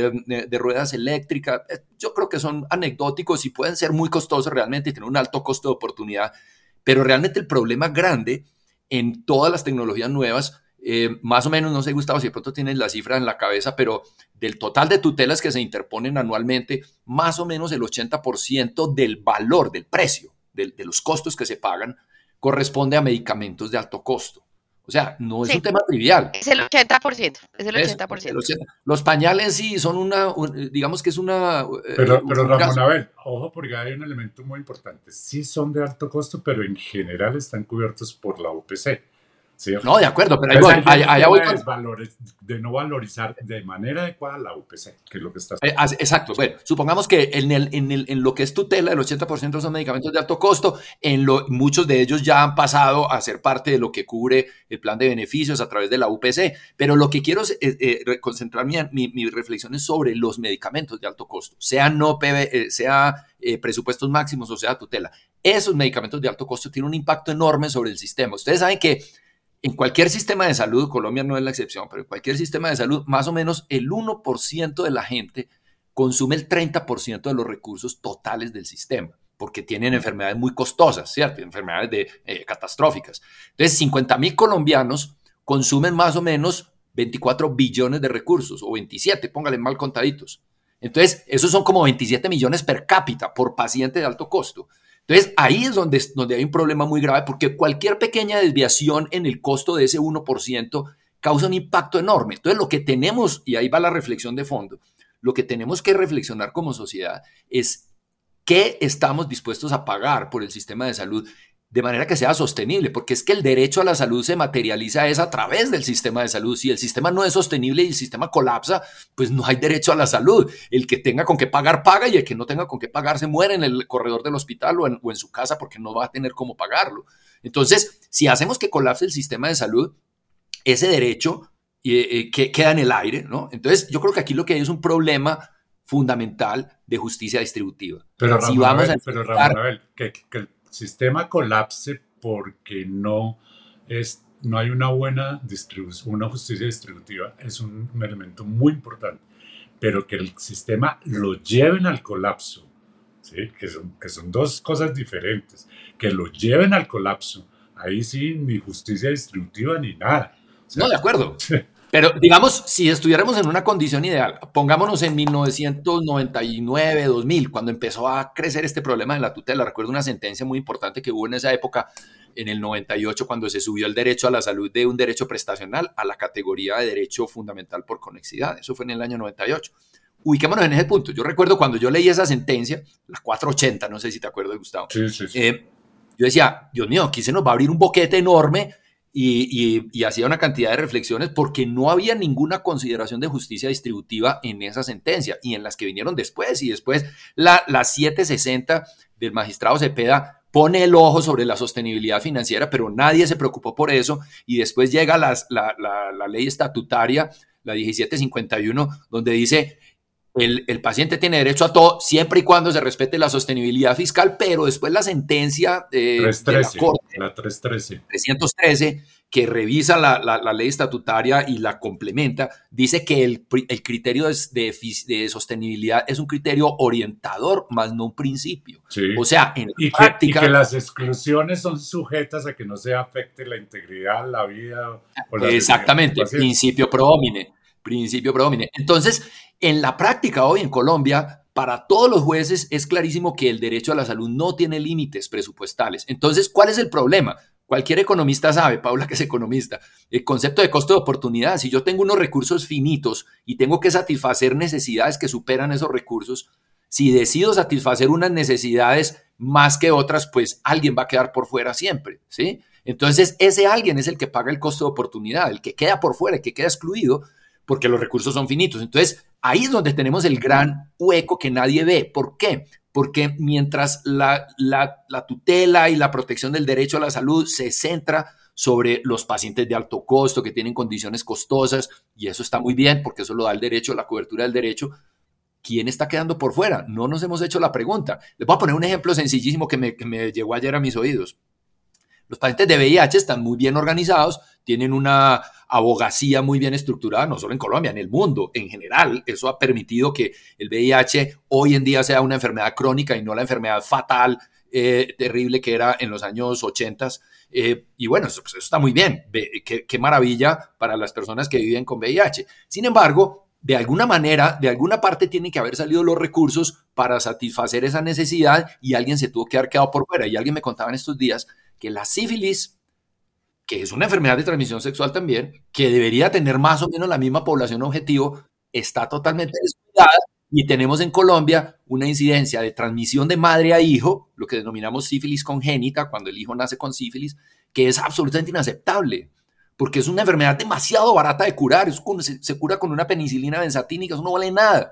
de ruedas eléctricas, yo creo que son anecdóticos y pueden ser muy costosos realmente y tener un alto costo de oportunidad, pero realmente el problema grande en todas las tecnologías nuevas, más o menos, no sé, Gustavo, si de pronto tienes la cifra en la cabeza, pero del total de tutelas que se interponen anualmente, más o menos el 80% del valor, del precio, de los costos que se pagan, corresponde a medicamentos de alto costo. O sea, no es Sí, un tema trivial. es el 80%, es el Eso, 80%. los pañales sí son digamos que es Pero un Ramón gasto. Abel, ojo porque hay un elemento muy importante. Sí son de alto costo, pero en general están cubiertos por la UPC, No, ¿cierto? de acuerdo, pero ahí Entonces voy, ahí viene el allá tema voy de, con, de no valorizar de manera adecuada la UPC, que es lo que estás... Exacto. Bueno, supongamos que en lo que es tutela, el 80% son medicamentos de alto costo. Muchos de ellos ya han pasado a ser parte de lo que cubre el plan de beneficios a través de la UPC. Pero lo que quiero es concentrar mi reflexión es sobre los medicamentos de alto costo, sea no PB, sea presupuestos máximos o sea tutela. Esos medicamentos de alto costo tienen un impacto enorme sobre el sistema. Ustedes saben que en cualquier sistema de salud, Colombia no es la excepción, pero en cualquier sistema de salud, más o menos el 1% de la gente consume el 30% de los recursos totales del sistema, porque tienen enfermedades muy costosas, ¿cierto? Enfermedades catastróficas. Entonces, 50.000 colombianos consumen más o menos 24 billones de recursos, o 27, póngale mal contaditos. Entonces, esos son como 27 millones per cápita por paciente de alto costo. Entonces, ahí es donde hay un problema muy grave, porque cualquier pequeña desviación en el costo de ese 1% causa un impacto enorme. Entonces, lo que tenemos, y ahí va la reflexión de fondo, lo que tenemos que reflexionar como sociedad es qué estamos dispuestos a pagar por el sistema de salud de manera que sea sostenible, porque es que el derecho a la salud se materializa es a través del sistema de salud. Si el sistema no es sostenible y el sistema colapsa, pues no hay derecho a la salud. El que tenga con qué pagar, paga, y el que no tenga con qué pagar se muere en el corredor del hospital o en su casa porque no va a tener cómo pagarlo. Entonces, si hacemos que colapse el sistema de salud, ese derecho que queda en el aire, ¿no? Entonces, yo creo que aquí lo que hay es un problema fundamental de justicia distributiva. Pero Si Ramón vamos a Abel, enfrentar que el sistema colapse porque no hay una buena distribución, una justicia distributiva, es un elemento muy importante. Pero que el sistema lo lleven al colapso, ¿sí? Que son dos cosas diferentes. Que lo lleven al colapso, ahí sí, ni justicia distributiva ni nada. O No, sea, de acuerdo. Pero digamos, si estuviéramos en una condición ideal, pongámonos en 1999, 2000, cuando empezó a crecer este problema de la tutela. Recuerdo una sentencia muy importante que hubo en esa época, en el 98, cuando se subió el derecho a la salud de un derecho prestacional a la categoría de derecho fundamental por conexidad. Eso fue en el año 98. Ubiquémonos en ese punto. Yo recuerdo cuando yo leí esa sentencia, la 480, no sé si te acuerdas, Gustavo. sí, sí, sí. Yo decía, Dios mío, aquí se nos va a abrir un boquete enorme y hacía una cantidad de reflexiones porque no había ninguna consideración de justicia distributiva en esa sentencia y en las que vinieron después. Y después la 760 del magistrado Cepeda pone el ojo sobre la sostenibilidad financiera, pero nadie se preocupó por eso. Y después llega la ley estatutaria, la 1751, donde dice el paciente tiene derecho a todo siempre y cuando se respete la sostenibilidad fiscal, pero después la sentencia de la 313, Corte la 313. 313, que revisa la ley estatutaria y la complementa, dice que el criterio de sostenibilidad es un criterio orientador, más no un principio. Sí. O sea, en Y práctica... que las exclusiones son sujetas a que no se afecte la integridad, la vida o la Exactamente, principio pro homine. Entonces, en la práctica hoy en Colombia, para todos los jueces es clarísimo que el derecho a la salud no tiene límites presupuestales. Entonces, ¿cuál es el problema? Cualquier economista sabe, Paula, que es economista, el concepto de costo de oportunidad. Si yo tengo unos recursos finitos y tengo que satisfacer necesidades que superan esos recursos, si decido satisfacer unas necesidades más que otras, pues alguien va a quedar por fuera siempre, ¿sí? Entonces, ese alguien es el que paga el costo de oportunidad, el que queda por fuera, el que queda excluido, porque los recursos son finitos. Entonces, ahí es donde tenemos el gran hueco que nadie ve. ¿Por qué? Porque mientras la tutela y la protección del derecho a la salud se centra sobre los pacientes de alto costo que tienen condiciones costosas, y eso está muy bien porque eso lo da el derecho, la cobertura del derecho, ¿quién está quedando por fuera? No nos hemos hecho la pregunta. Les voy a poner un ejemplo sencillísimo que me llegó ayer a mis oídos. Los pacientes de VIH están muy bien organizados, tienen una abogacía muy bien estructurada, no solo en Colombia, en el mundo en general. Eso ha permitido que el VIH hoy en día sea una enfermedad crónica y no la enfermedad fatal, terrible que era en los años 80. Y bueno, eso está muy bien. Qué maravilla para las personas que viven con VIH. Sin embargo, de alguna manera, de alguna parte tienen que haber salido los recursos para satisfacer esa necesidad y alguien se tuvo que haber quedado por fuera. Y alguien me contaba en estos días que la sífilis, que es una enfermedad de transmisión sexual también, que debería tener más o menos la misma población objetivo, está totalmente descuidada y tenemos en Colombia una incidencia de transmisión de madre a hijo, lo que denominamos sífilis congénita, cuando el hijo nace con sífilis, que es absolutamente inaceptable, porque es una enfermedad demasiado barata de curar, se cura con una penicilina benzatínica, eso no vale nada.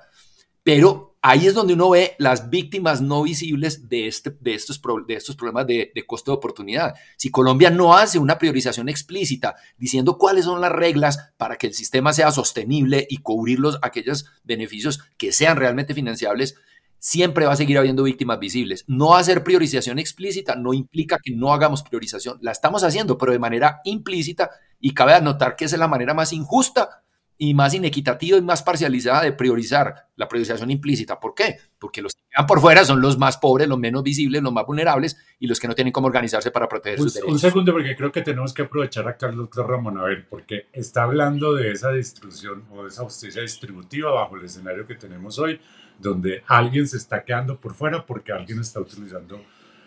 Pero ahí es donde uno ve las víctimas no visibles de estos problemas de costo de oportunidad. Si Colombia no hace una priorización explícita diciendo cuáles son las reglas para que el sistema sea sostenible y cubrir aquellos beneficios que sean realmente financiables, siempre va a seguir habiendo víctimas visibles. No hacer priorización explícita no implica que no hagamos priorización. La estamos haciendo, pero de manera implícita, y cabe anotar que esa es la manera más injusta y más inequitativa y más parcializada de priorizar, la priorización implícita. ¿Por qué? Porque los que quedan por fuera son los más pobres, los menos visibles, los más vulnerables y los que no tienen cómo organizarse para proteger sus derechos. Un segundo, porque creo que tenemos que aprovechar acá al doctor Ramón, a ver, porque está hablando de esa distribución o de esa justicia distributiva bajo el escenario que tenemos hoy, donde alguien se está quedando por fuera porque alguien está utilizando,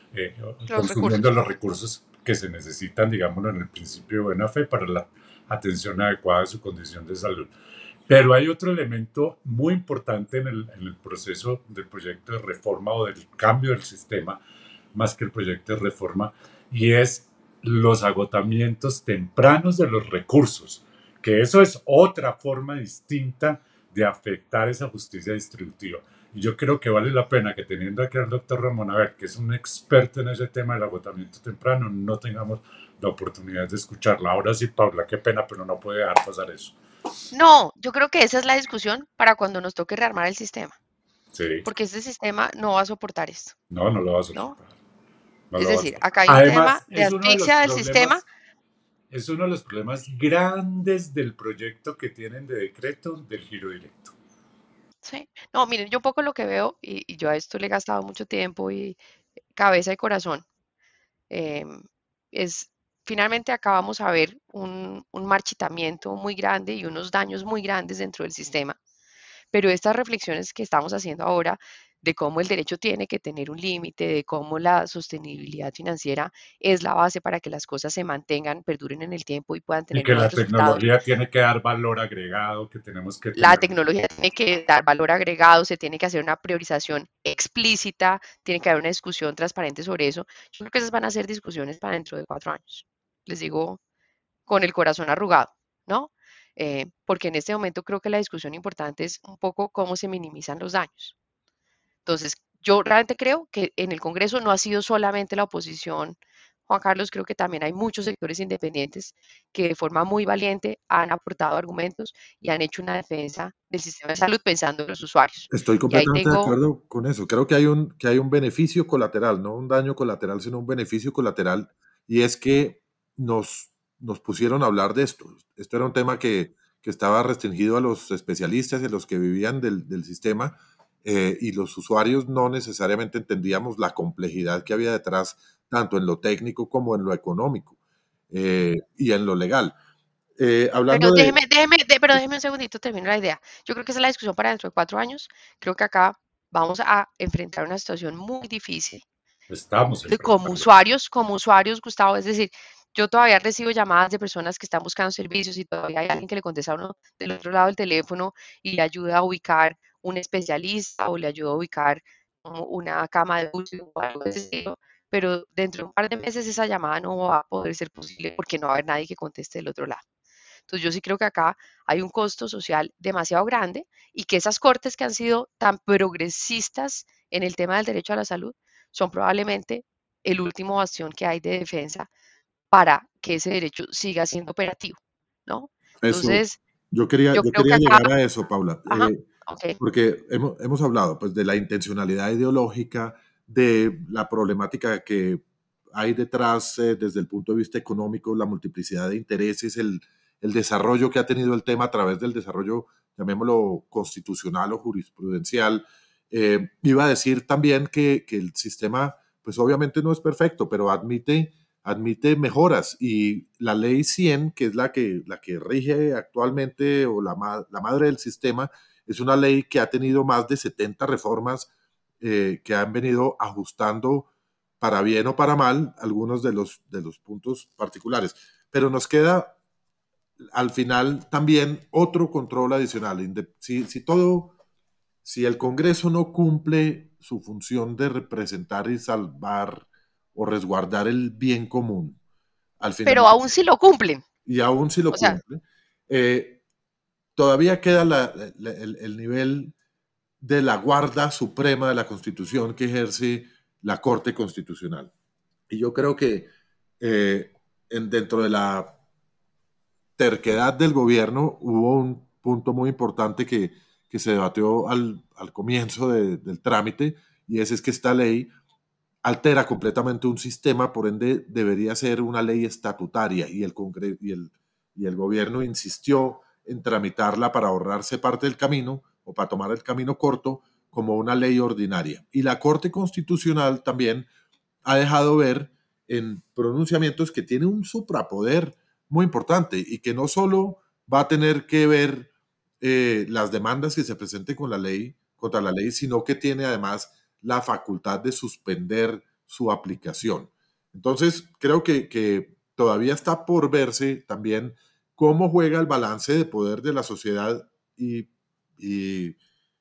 consumiendo los recursos que se necesitan, digámoslo, en el principio de buena fe para la atención adecuada de su condición de salud. Pero hay otro elemento muy importante en el proceso del proyecto de reforma o del cambio del sistema, más que el proyecto de reforma, y es los agotamientos tempranos de los recursos, que eso es otra forma distinta de afectar esa justicia distributiva. Y yo creo que vale la pena que teniendo aquí al doctor Ramón, a ver, que es un experto en ese tema del agotamiento temprano, no tengamos la oportunidad de escucharla. Ahora sí, Paula, qué pena, pero no puede dejar pasar eso. No, yo creo que esa es la discusión para cuando nos toque rearmar el sistema, Sí. porque este sistema no va a soportar esto, No, no lo va a ¿no? soportar. No Es lo va a decir, soportar. acá hay un tema Además, de asfixia del sistema. es uno de los problemas grandes del proyecto que tienen de decreto del giro directo. Sí. No, miren, yo poco lo que veo, y yo a esto le he gastado mucho tiempo y cabeza y corazón, em, es finalmente acá vamos a ver un marchitamiento muy grande y unos daños muy grandes dentro del sistema. Pero estas reflexiones que estamos haciendo ahora de cómo el derecho tiene que tener un límite, de cómo la sostenibilidad financiera es la base para que las cosas se mantengan, perduren en el tiempo y puedan Y tener que buenos la resultados. tecnología tiene que dar valor agregado, que tenemos que La tener. tecnología tiene que dar valor agregado, se tiene que hacer una priorización explícita, tiene que haber una discusión transparente sobre eso. Yo creo que esas van a ser discusiones para dentro de 4 años. Les digo con el corazón arrugado, ¿no? Porque en este momento creo que la discusión importante es un poco cómo se minimizan los daños. Entonces, yo realmente creo que en el Congreso no ha sido solamente la oposición, Juan Carlos, creo que también hay muchos sectores independientes que de forma muy valiente han aportado argumentos y han hecho una defensa del sistema de salud pensando en los usuarios. Estoy Y ahí completamente de tengo, acuerdo con eso. Creo que hay un beneficio colateral, no un daño colateral, sino un beneficio colateral, y es que nos pusieron a hablar de esto. Esto era un tema que estaba restringido a los especialistas y a los que vivían del sistema, y los usuarios no necesariamente entendíamos la complejidad que había detrás, tanto en lo técnico como en lo económico, y en lo legal. pero Hablando de... pero déjeme un segundito, termino la idea. Yo creo que esa es la discusión para dentro de 4 años. Creo que acá vamos a enfrentar una situación muy difícil Estamos enfrentando. como usuarios, Gustavo, es decir, yo todavía recibo llamadas de personas que están buscando servicios y todavía hay alguien que le contesta a uno del otro lado del teléfono y le ayuda a ubicar un especialista o le ayuda a ubicar una cama de UCI o algo de ese estilo, pero dentro de un par de meses esa llamada no va a poder ser posible porque no va a haber nadie que conteste del otro lado. Entonces yo sí creo que acá hay un costo social demasiado grande y que esas cortes que han sido tan progresistas en el tema del derecho a la salud son probablemente el último bastión que hay de defensa para que ese derecho siga siendo operativo, ¿no? eso, Entonces, yo yo creo que quería acá, llegar a eso, Paula. ajá, ok. Porque hemos hablado pues, de la intencionalidad ideológica, de la problemática que hay detrás desde el punto de vista económico, la multiplicidad de intereses, el desarrollo que ha tenido el tema a través del desarrollo, llamémoslo constitucional o jurisprudencial. Iba a decir también que el sistema, pues obviamente no es perfecto, pero admite mejoras, y la ley 100, que es la que rige actualmente, o la madre del sistema, es una ley que ha tenido más de 70 reformas que han venido ajustando para bien o para mal algunos de los puntos particulares. Pero nos queda al final también otro control adicional. Si el Congreso no cumple su función de representar y salvar o resguardar el bien común, al final, Pero aún si lo cumplen. y aún si lo O sea, cumple, todavía queda el nivel de la guarda suprema de la Constitución que ejerce la Corte Constitucional. Y yo creo que dentro de la terquedad del gobierno hubo un punto muy importante que se debatió al comienzo del trámite, y ese es que esta ley altera completamente un sistema, por ende debería ser una ley estatutaria, y el gobierno insistió en tramitarla para ahorrarse parte del camino, o para tomar el camino corto, como una ley ordinaria. Y la Corte Constitucional también ha dejado ver en pronunciamientos que tiene un suprapoder muy importante, y que no solo va a tener que ver las demandas que se presenten contra la ley, sino que tiene además la facultad de suspender su aplicación. Entonces, creo que todavía está por verse también cómo juega el balance de poder de la sociedad, y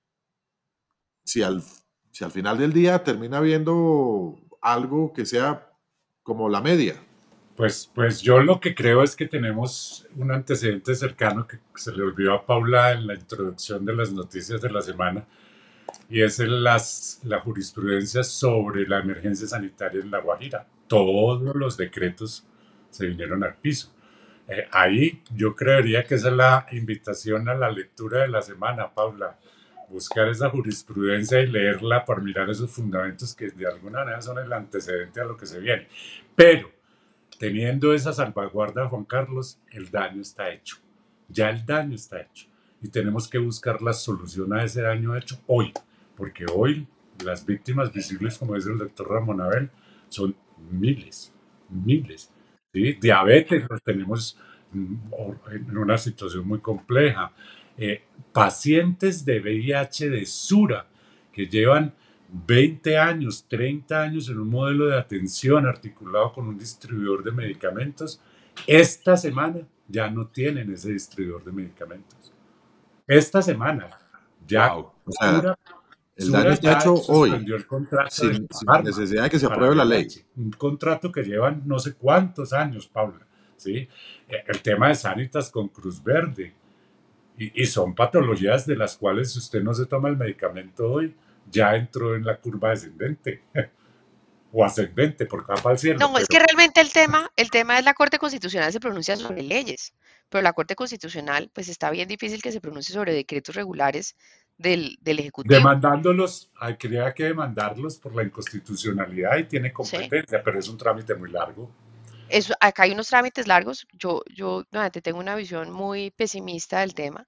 si al final del día termina viendo algo que sea como la media. Pues yo lo que creo es que tenemos un antecedente cercano que se le olvidó a Paula en la introducción de las noticias de la semana, y es la jurisprudencia sobre la emergencia sanitaria en La Guajira. Todos los decretos se vinieron al piso. Ahí yo creería que esa es la invitación a la lectura de la semana, Paula. Buscar esa jurisprudencia y leerla para mirar esos fundamentos que de alguna manera son el antecedente a lo que se viene. Pero teniendo esa salvaguarda, Juan Carlos, el daño está hecho. Ya el daño está hecho. Y tenemos que buscar la solución a ese daño hecho hoy. Porque hoy las víctimas visibles, como dice el doctor Ramón Abel, son miles, miles. ¿Sí? Diabetes los tenemos en una situación muy compleja. Pacientes de VIH de Sura que llevan 20 años, 30 años en un modelo de atención articulado con un distribuidor de medicamentos, esta semana ya no tienen ese distribuidor de medicamentos. Esta semana ya Wow. O sea, el daño Sura está ya hecho hoy, suspendió el contrato de sin Pharma necesidad de que se para apruebe la ley. VIH, un contrato que llevan no sé cuántos años, Paula. ¿Sí? El tema de Sanitas con Cruz Verde, y son patologías de las cuales si usted no se toma el medicamento hoy, ya entró en la curva descendente o ascendente, porque va para el cielo. no, es que realmente el tema es la Corte Constitucional se pronuncia sobre leyes, pero la Corte Constitucional, pues está bien difícil que se pronuncie sobre decretos regulares del Ejecutivo, Demandándolos, habría que demandarlos por la inconstitucionalidad y tiene ¿sí? competencia, pero es un trámite muy largo. Acá hay unos trámites largos. Yo nuevamente tengo una visión muy pesimista del tema,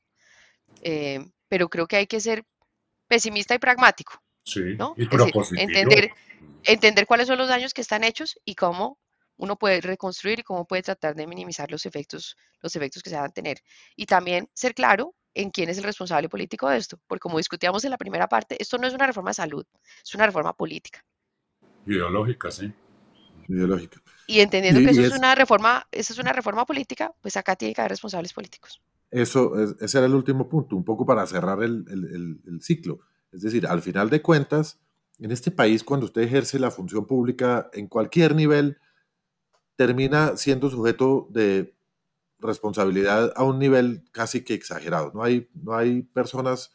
pero creo que hay que ser pesimista y pragmático, Sí, ¿no? y Es decir, propositivo. entender cuáles son los daños que están hechos y cómo uno puede reconstruir y cómo puede tratar de minimizar los efectos que se van a tener. Y también ser claro en quién es el responsable político de esto, porque como discutíamos en la primera parte, esto no es una reforma de salud, es una reforma política. Ideológica, sí. Ideológica. Y entendiendo que Y esa es una reforma política, pues acá tiene que haber responsables políticos. ese era el último punto, un poco para cerrar el ciclo. Es decir, al final de cuentas, en este país, cuando usted ejerce la función pública en cualquier nivel, termina siendo sujeto de responsabilidad a un nivel casi que exagerado. No hay personas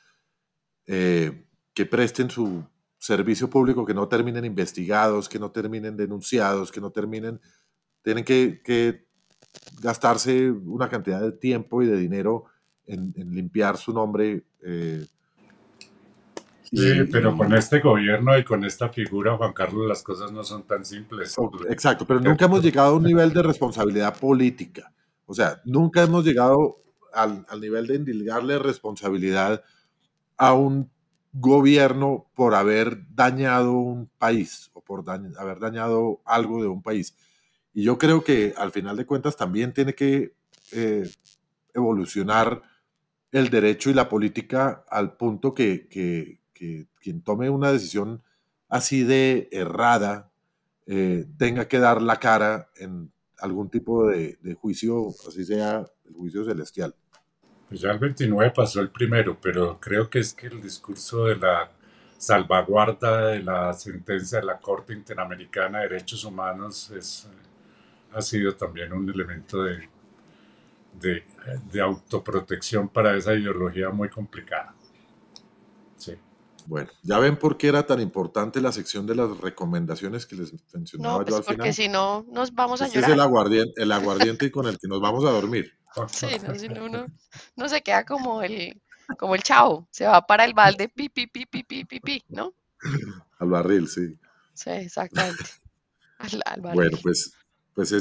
que presten su servicio público que no terminen investigados, que no terminen denunciados, que no tienen que gastarse una cantidad de tiempo y de dinero en limpiar su nombre Sí, pero con y este gobierno y con esta figura, Juan Carlos, las cosas no son tan simples. exacto, pero nunca hemos llegado a un nivel de responsabilidad política. O sea, nunca hemos llegado al nivel de endilgarle responsabilidad a un gobierno por haber dañado un país o por haber dañado algo de un país. Y yo creo que al final de cuentas también tiene que eh, evolucionar el derecho y la política al punto que quien tome una decisión así de errada tenga que dar la cara en algún tipo de juicio, así sea el juicio celestial. Pues ya el 29 pasó el primero, pero creo que es que el discurso de la salvaguarda de la sentencia de la Corte Interamericana de Derechos Humanos ha sido también un elemento de, de autoprotección para esa ideología muy complicada. Sí. Bueno, ya ven por qué era tan importante la sección de las recomendaciones que les No, mencionaba yo pues al porque final. si no nos vamos a Este es llorar. el aguardiente con el que nos vamos a dormir, Sí, no, si no, no se queda como el chavo, se va para el balde, pi, pi, pi, pi, pi, pi, pi, ¿no? al barril, sí. Sí, exactamente, al barril. Bueno, pues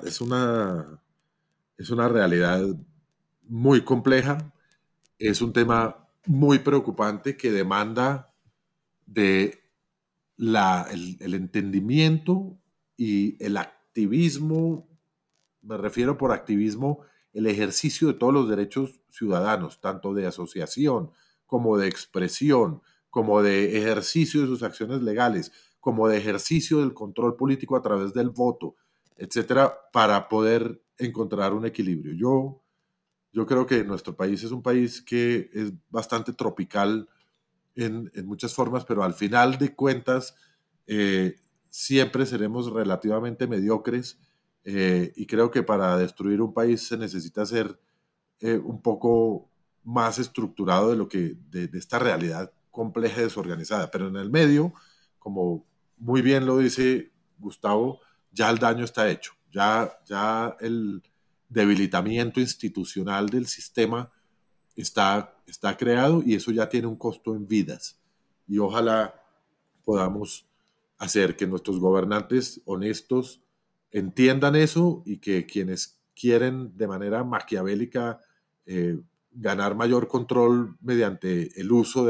es una realidad muy compleja, es un tema muy preocupante que demanda de el entendimiento y el activismo, me refiero por activismo, el ejercicio de todos los derechos ciudadanos, tanto de asociación como de expresión, como de ejercicio de sus acciones legales, como de ejercicio del control político a través del voto, etcétera, para poder encontrar un equilibrio. Yo creo que nuestro país es un país que es bastante tropical en muchas formas, pero al final de cuentas siempre seremos relativamente mediocres y creo que para destruir un país se necesita ser un poco más estructurado de lo que de esta realidad compleja y desorganizada. Pero en el medio, como muy bien lo dice Gustavo, ya el daño está hecho, ya el debilitamiento institucional del sistema está creado y eso ya tiene un costo en vidas. Y ojalá podamos hacer que nuestros gobernantes honestos entiendan eso y que quienes quieren de manera maquiavélica ganar mayor control mediante el uso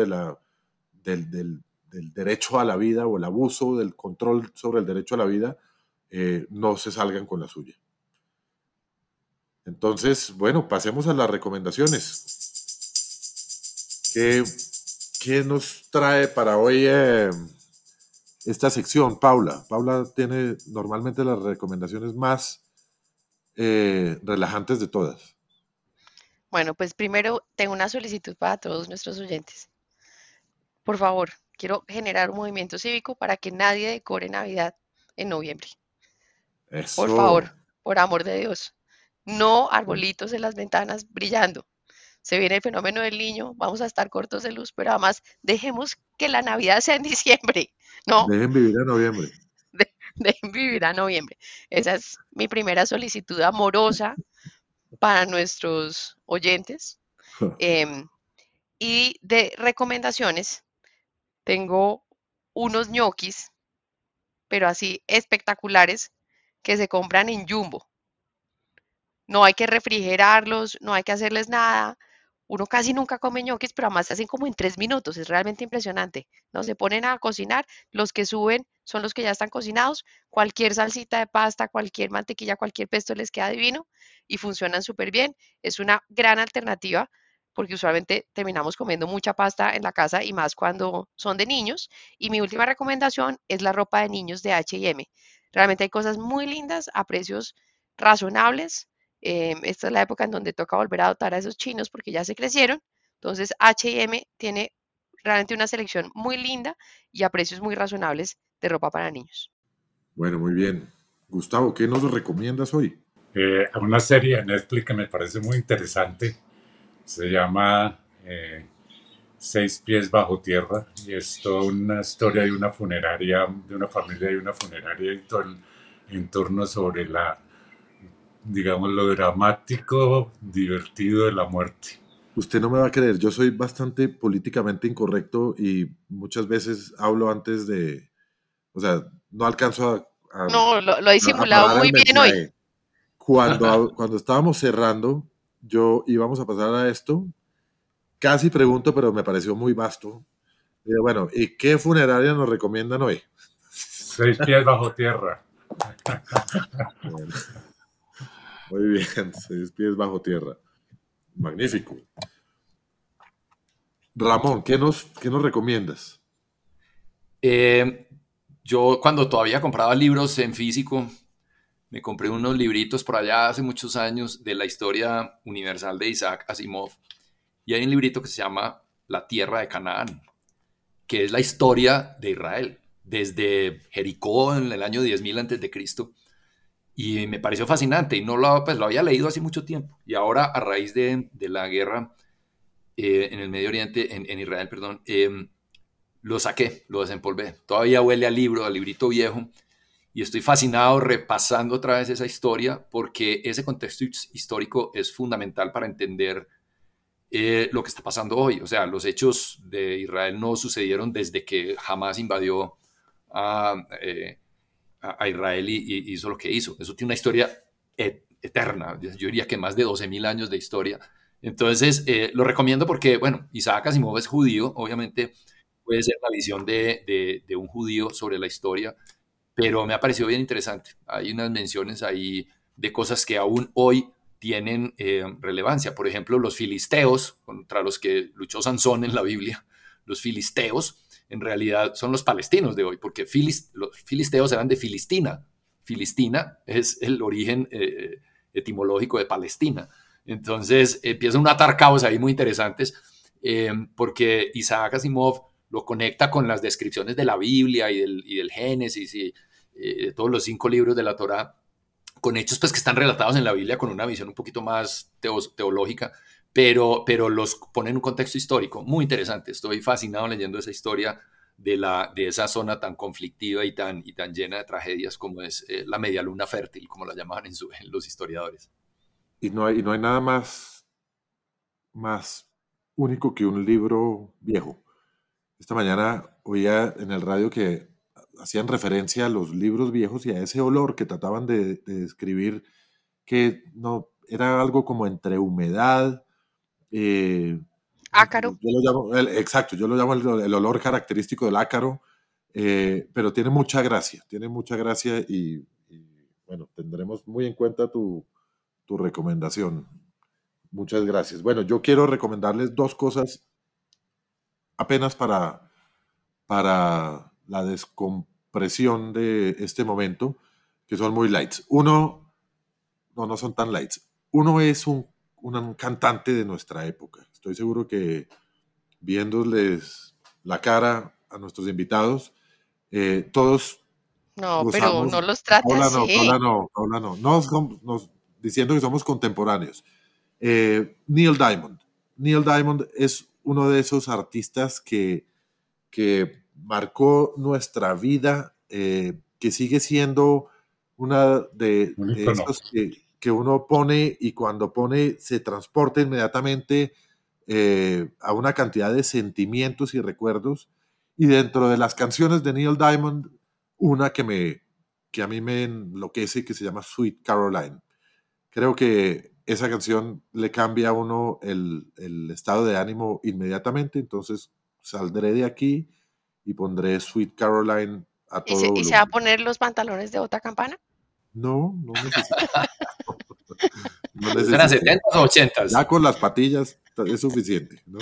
del derecho a la vida o el abuso del control sobre el derecho a la vida, no se salgan con la suya. Entonces, bueno, pasemos a las recomendaciones. ¿Qué, qué nos trae para hoy esta sección, Paula? Paula tiene normalmente las recomendaciones más relajantes de todas. Bueno, pues primero tengo una solicitud para todos nuestros oyentes. Por favor, quiero generar un movimiento cívico para que nadie decore Navidad en noviembre. Por Eso. favor, por amor de Dios. No arbolitos en las ventanas brillando. Se viene el fenómeno del niño, vamos a estar cortos de luz, pero además dejemos que la Navidad sea en diciembre, ¿no? Dejen vivir en noviembre. Dejen vivir a noviembre. Esa es mi primera solicitud amorosa para nuestros oyentes. Em, y de recomendaciones, tengo unos ñoquis, pero así espectaculares, que se compran en Jumbo. No hay que refrigerarlos, no hay que hacerles nada. Uno casi nunca come ñoquis, pero además se hacen como en 3 minutos. Es realmente impresionante, ¿no? Se ponen a cocinar. Los que suben son los que ya están cocinados. Cualquier salsita de pasta, cualquier mantequilla, cualquier pesto les queda divino y funcionan súper bien. Es una gran alternativa porque usualmente terminamos comiendo mucha pasta en la casa y más cuando son de niños. Y mi última recomendación es la ropa de niños de H&M. Realmente hay cosas muy lindas a precios razonables. Esta es la época en donde toca volver a dotar a esos chinos porque ya se crecieron. Entonces, H&M tiene realmente una selección muy linda y a precios muy razonables de ropa para niños. Bueno, muy bien. Gustavo, ¿qué nos recomiendas hoy? Una serie de Netflix que me parece muy interesante se llama Seis pies bajo tierra y es toda una historia de una funeraria, de una familia y una funeraria y todo el entorno sobre digamos, lo dramático, divertido de la muerte. Usted no me va a creer, yo soy bastante políticamente incorrecto y muchas veces hablo antes de, o sea, no alcanzo No, lo ha a disimulado parar el muy bien hoy. mensaje. Cuando estábamos cerrando, íbamos a pasar a esto, casi pregunto, pero me pareció muy vasto. Bueno, ¿y qué funeraria nos recomiendan hoy? 6 pies bajo tierra. Bueno, muy bien, 6 pies bajo tierra. Magnífico. Ramón, qué nos recomiendas? Yo cuando todavía compraba libros en físico, me compré unos libritos por allá hace muchos años de la historia universal de Isaac Asimov. Y hay un librito que se llama La tierra de Canaán, que es la historia de Israel, desde Jericó en el año 10.000 antes de Cristo. Y me pareció fascinante y no pues, lo había leído hace mucho tiempo. Y ahora, a raíz de la guerra en el Medio Oriente, en Israel, perdón, lo saqué, lo desempolvé. Todavía huele al libro, al librito viejo. Y estoy fascinado repasando otra vez esa historia porque ese contexto histórico es fundamental para entender lo que está pasando hoy. O sea, los hechos de Israel no sucedieron desde que Hamas invadió a, a Israel y hizo lo que hizo. Eso tiene una historia eterna. Yo diría que más de 12.000 años de historia. Entonces, lo recomiendo porque, bueno, Isaac Asimov es judío, obviamente puede ser la visión de un judío sobre la historia, pero me ha parecido bien interesante. Hay unas menciones ahí de cosas que aún hoy tienen relevancia. Por ejemplo, los filisteos, contra los que luchó Sansón en la Biblia, los filisteos en realidad son los palestinos de hoy, porque los filisteos eran de Filistina. Filistina es el origen etimológico de Palestina. Entonces empiezan a atar cabos ahí muy interesantes, porque Isaac Asimov lo conecta con las descripciones de la Biblia y del Génesis y de todos los 5 libros de la Torá, con hechos pues, que están relatados en la Biblia con una visión un poquito más teológica, pero los pone en un contexto histórico muy interesante. Estoy fascinado leyendo esa historia de esa zona tan conflictiva y tan llena de tragedias como es la media luna fértil, como la llamaban en los historiadores. Y no hay nada más único que un libro viejo. Esta mañana oía en el radio que hacían referencia a los libros viejos y a ese olor que trataban de describir, que no era algo como entre humedad. Ácaro. Yo lo llamo, exacto, yo lo llamo el olor característico del ácaro, pero tiene mucha gracia y bueno, tendremos muy en cuenta tu recomendación. Muchas gracias. Bueno, yo quiero recomendarles 2 cosas apenas para la descompresión de este momento, que son muy lights. Uno, no son tan lights. Uno es un cantante de nuestra época. Estoy seguro que viéndoles la cara a nuestros invitados, todos No, pero gozamos. no los trate así. Paula no. Diciendo que somos contemporáneos. Neil Diamond. Neil Diamond es uno de esos artistas que marcó nuestra vida, que sigue siendo una de esos que uno pone y cuando pone se transporta inmediatamente a una cantidad de sentimientos y recuerdos. Y dentro de las canciones de Neil Diamond, una que a mí me enloquece, que se llama Sweet Caroline. Creo que esa canción le cambia a uno el estado de ánimo inmediatamente, entonces saldré de aquí y pondré Sweet Caroline a todo volumen. ¿Y se va a poner los pantalones de bota campana? No necesito. ¿Eran 70s o 80s? Ya con las patillas es suficiente, ¿no?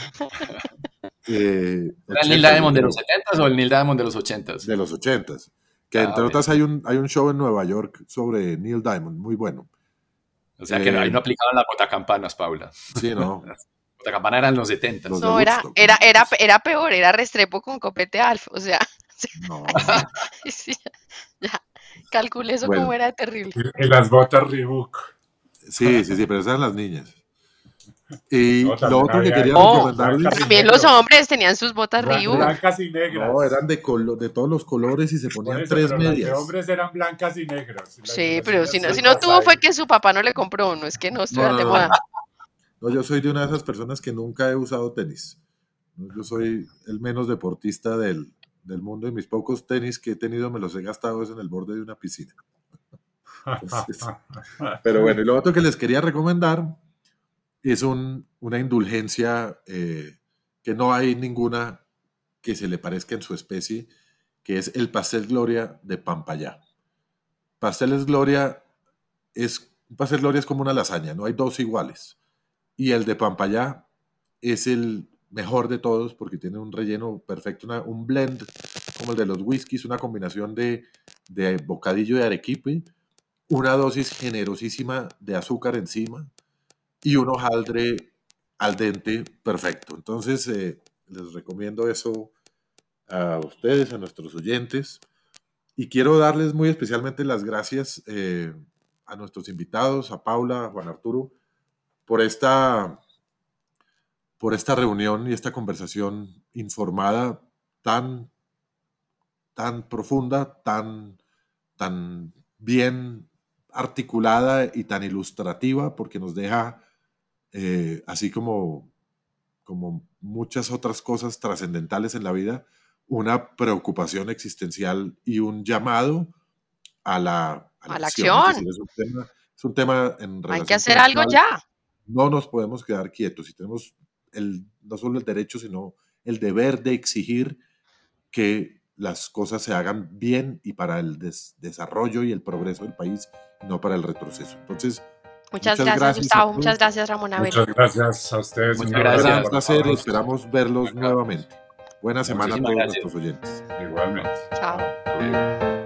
¿Era el Neil Diamond de los 70s o el Neil Diamond de los 80s? De los 80s. Que entre otras hay un show en Nueva York sobre Neil Diamond, muy bueno. O sea que ahí no aplicaban las botacampanas, Paula. Sí, no. Las botacampanas eran los 70s. No, era peor, era Restrepo con copete Alf, o sea. No. Sí, ya, calculé eso como era de terrible. Y las botas Reebok. Sí, pero esas eran las niñas. Y lo otro que quería recomendarles. También los hombres tenían sus botas Reebok. Blancas y negras. No, eran de todos los colores y se ponían 3 medias. Los hombres eran blancas y negras. Sí, pero si no tuvo fue que su papá no le compró, no es que no estuviera de moda. No, yo soy de una de esas personas que nunca he usado tenis. ¿No? Yo soy el menos deportista del mundo y mis pocos tenis que he tenido me los he gastado es en el borde de una piscina. Entonces, pero bueno, y lo otro que les quería recomendar es una indulgencia que no hay ninguna que se le parezca en su especie, que es el pastel Gloria de Pampayá. Pasteles Gloria un pastel Gloria es como una lasaña, no hay dos iguales. Y el de Pampayá es el mejor de todos porque tiene un relleno perfecto, un blend como el de los whiskies, una combinación de bocadillo de arequipe, una dosis generosísima de azúcar encima y un hojaldre al dente perfecto. Entonces, les recomiendo eso a ustedes, a nuestros oyentes. Y quiero darles muy especialmente las gracias a nuestros invitados, a Paula, a Juan Arturo, por esta reunión y esta conversación informada tan profunda, tan bien articulada y tan ilustrativa, porque nos deja, así como muchas otras cosas trascendentales en la vida, una preocupación existencial y un llamado a la acción. Es decir, es un tema en relación hay que hacer con el algo cual ya. no nos podemos quedar quietos y tenemos no solo el derecho, sino el deber de exigir que las cosas se hagan bien y para el desarrollo y el progreso del país, no para el retroceso. Entonces, Muchas gracias, Gustavo. Muchas gracias, Ramón Abel. Muchas gracias a ustedes. Muchas Un abrazo Un gran gracias. placer y esperamos verlos nuevamente. Buena semana a Muchísimas todos gracias. nuestros oyentes. Igualmente. Chao. Chao.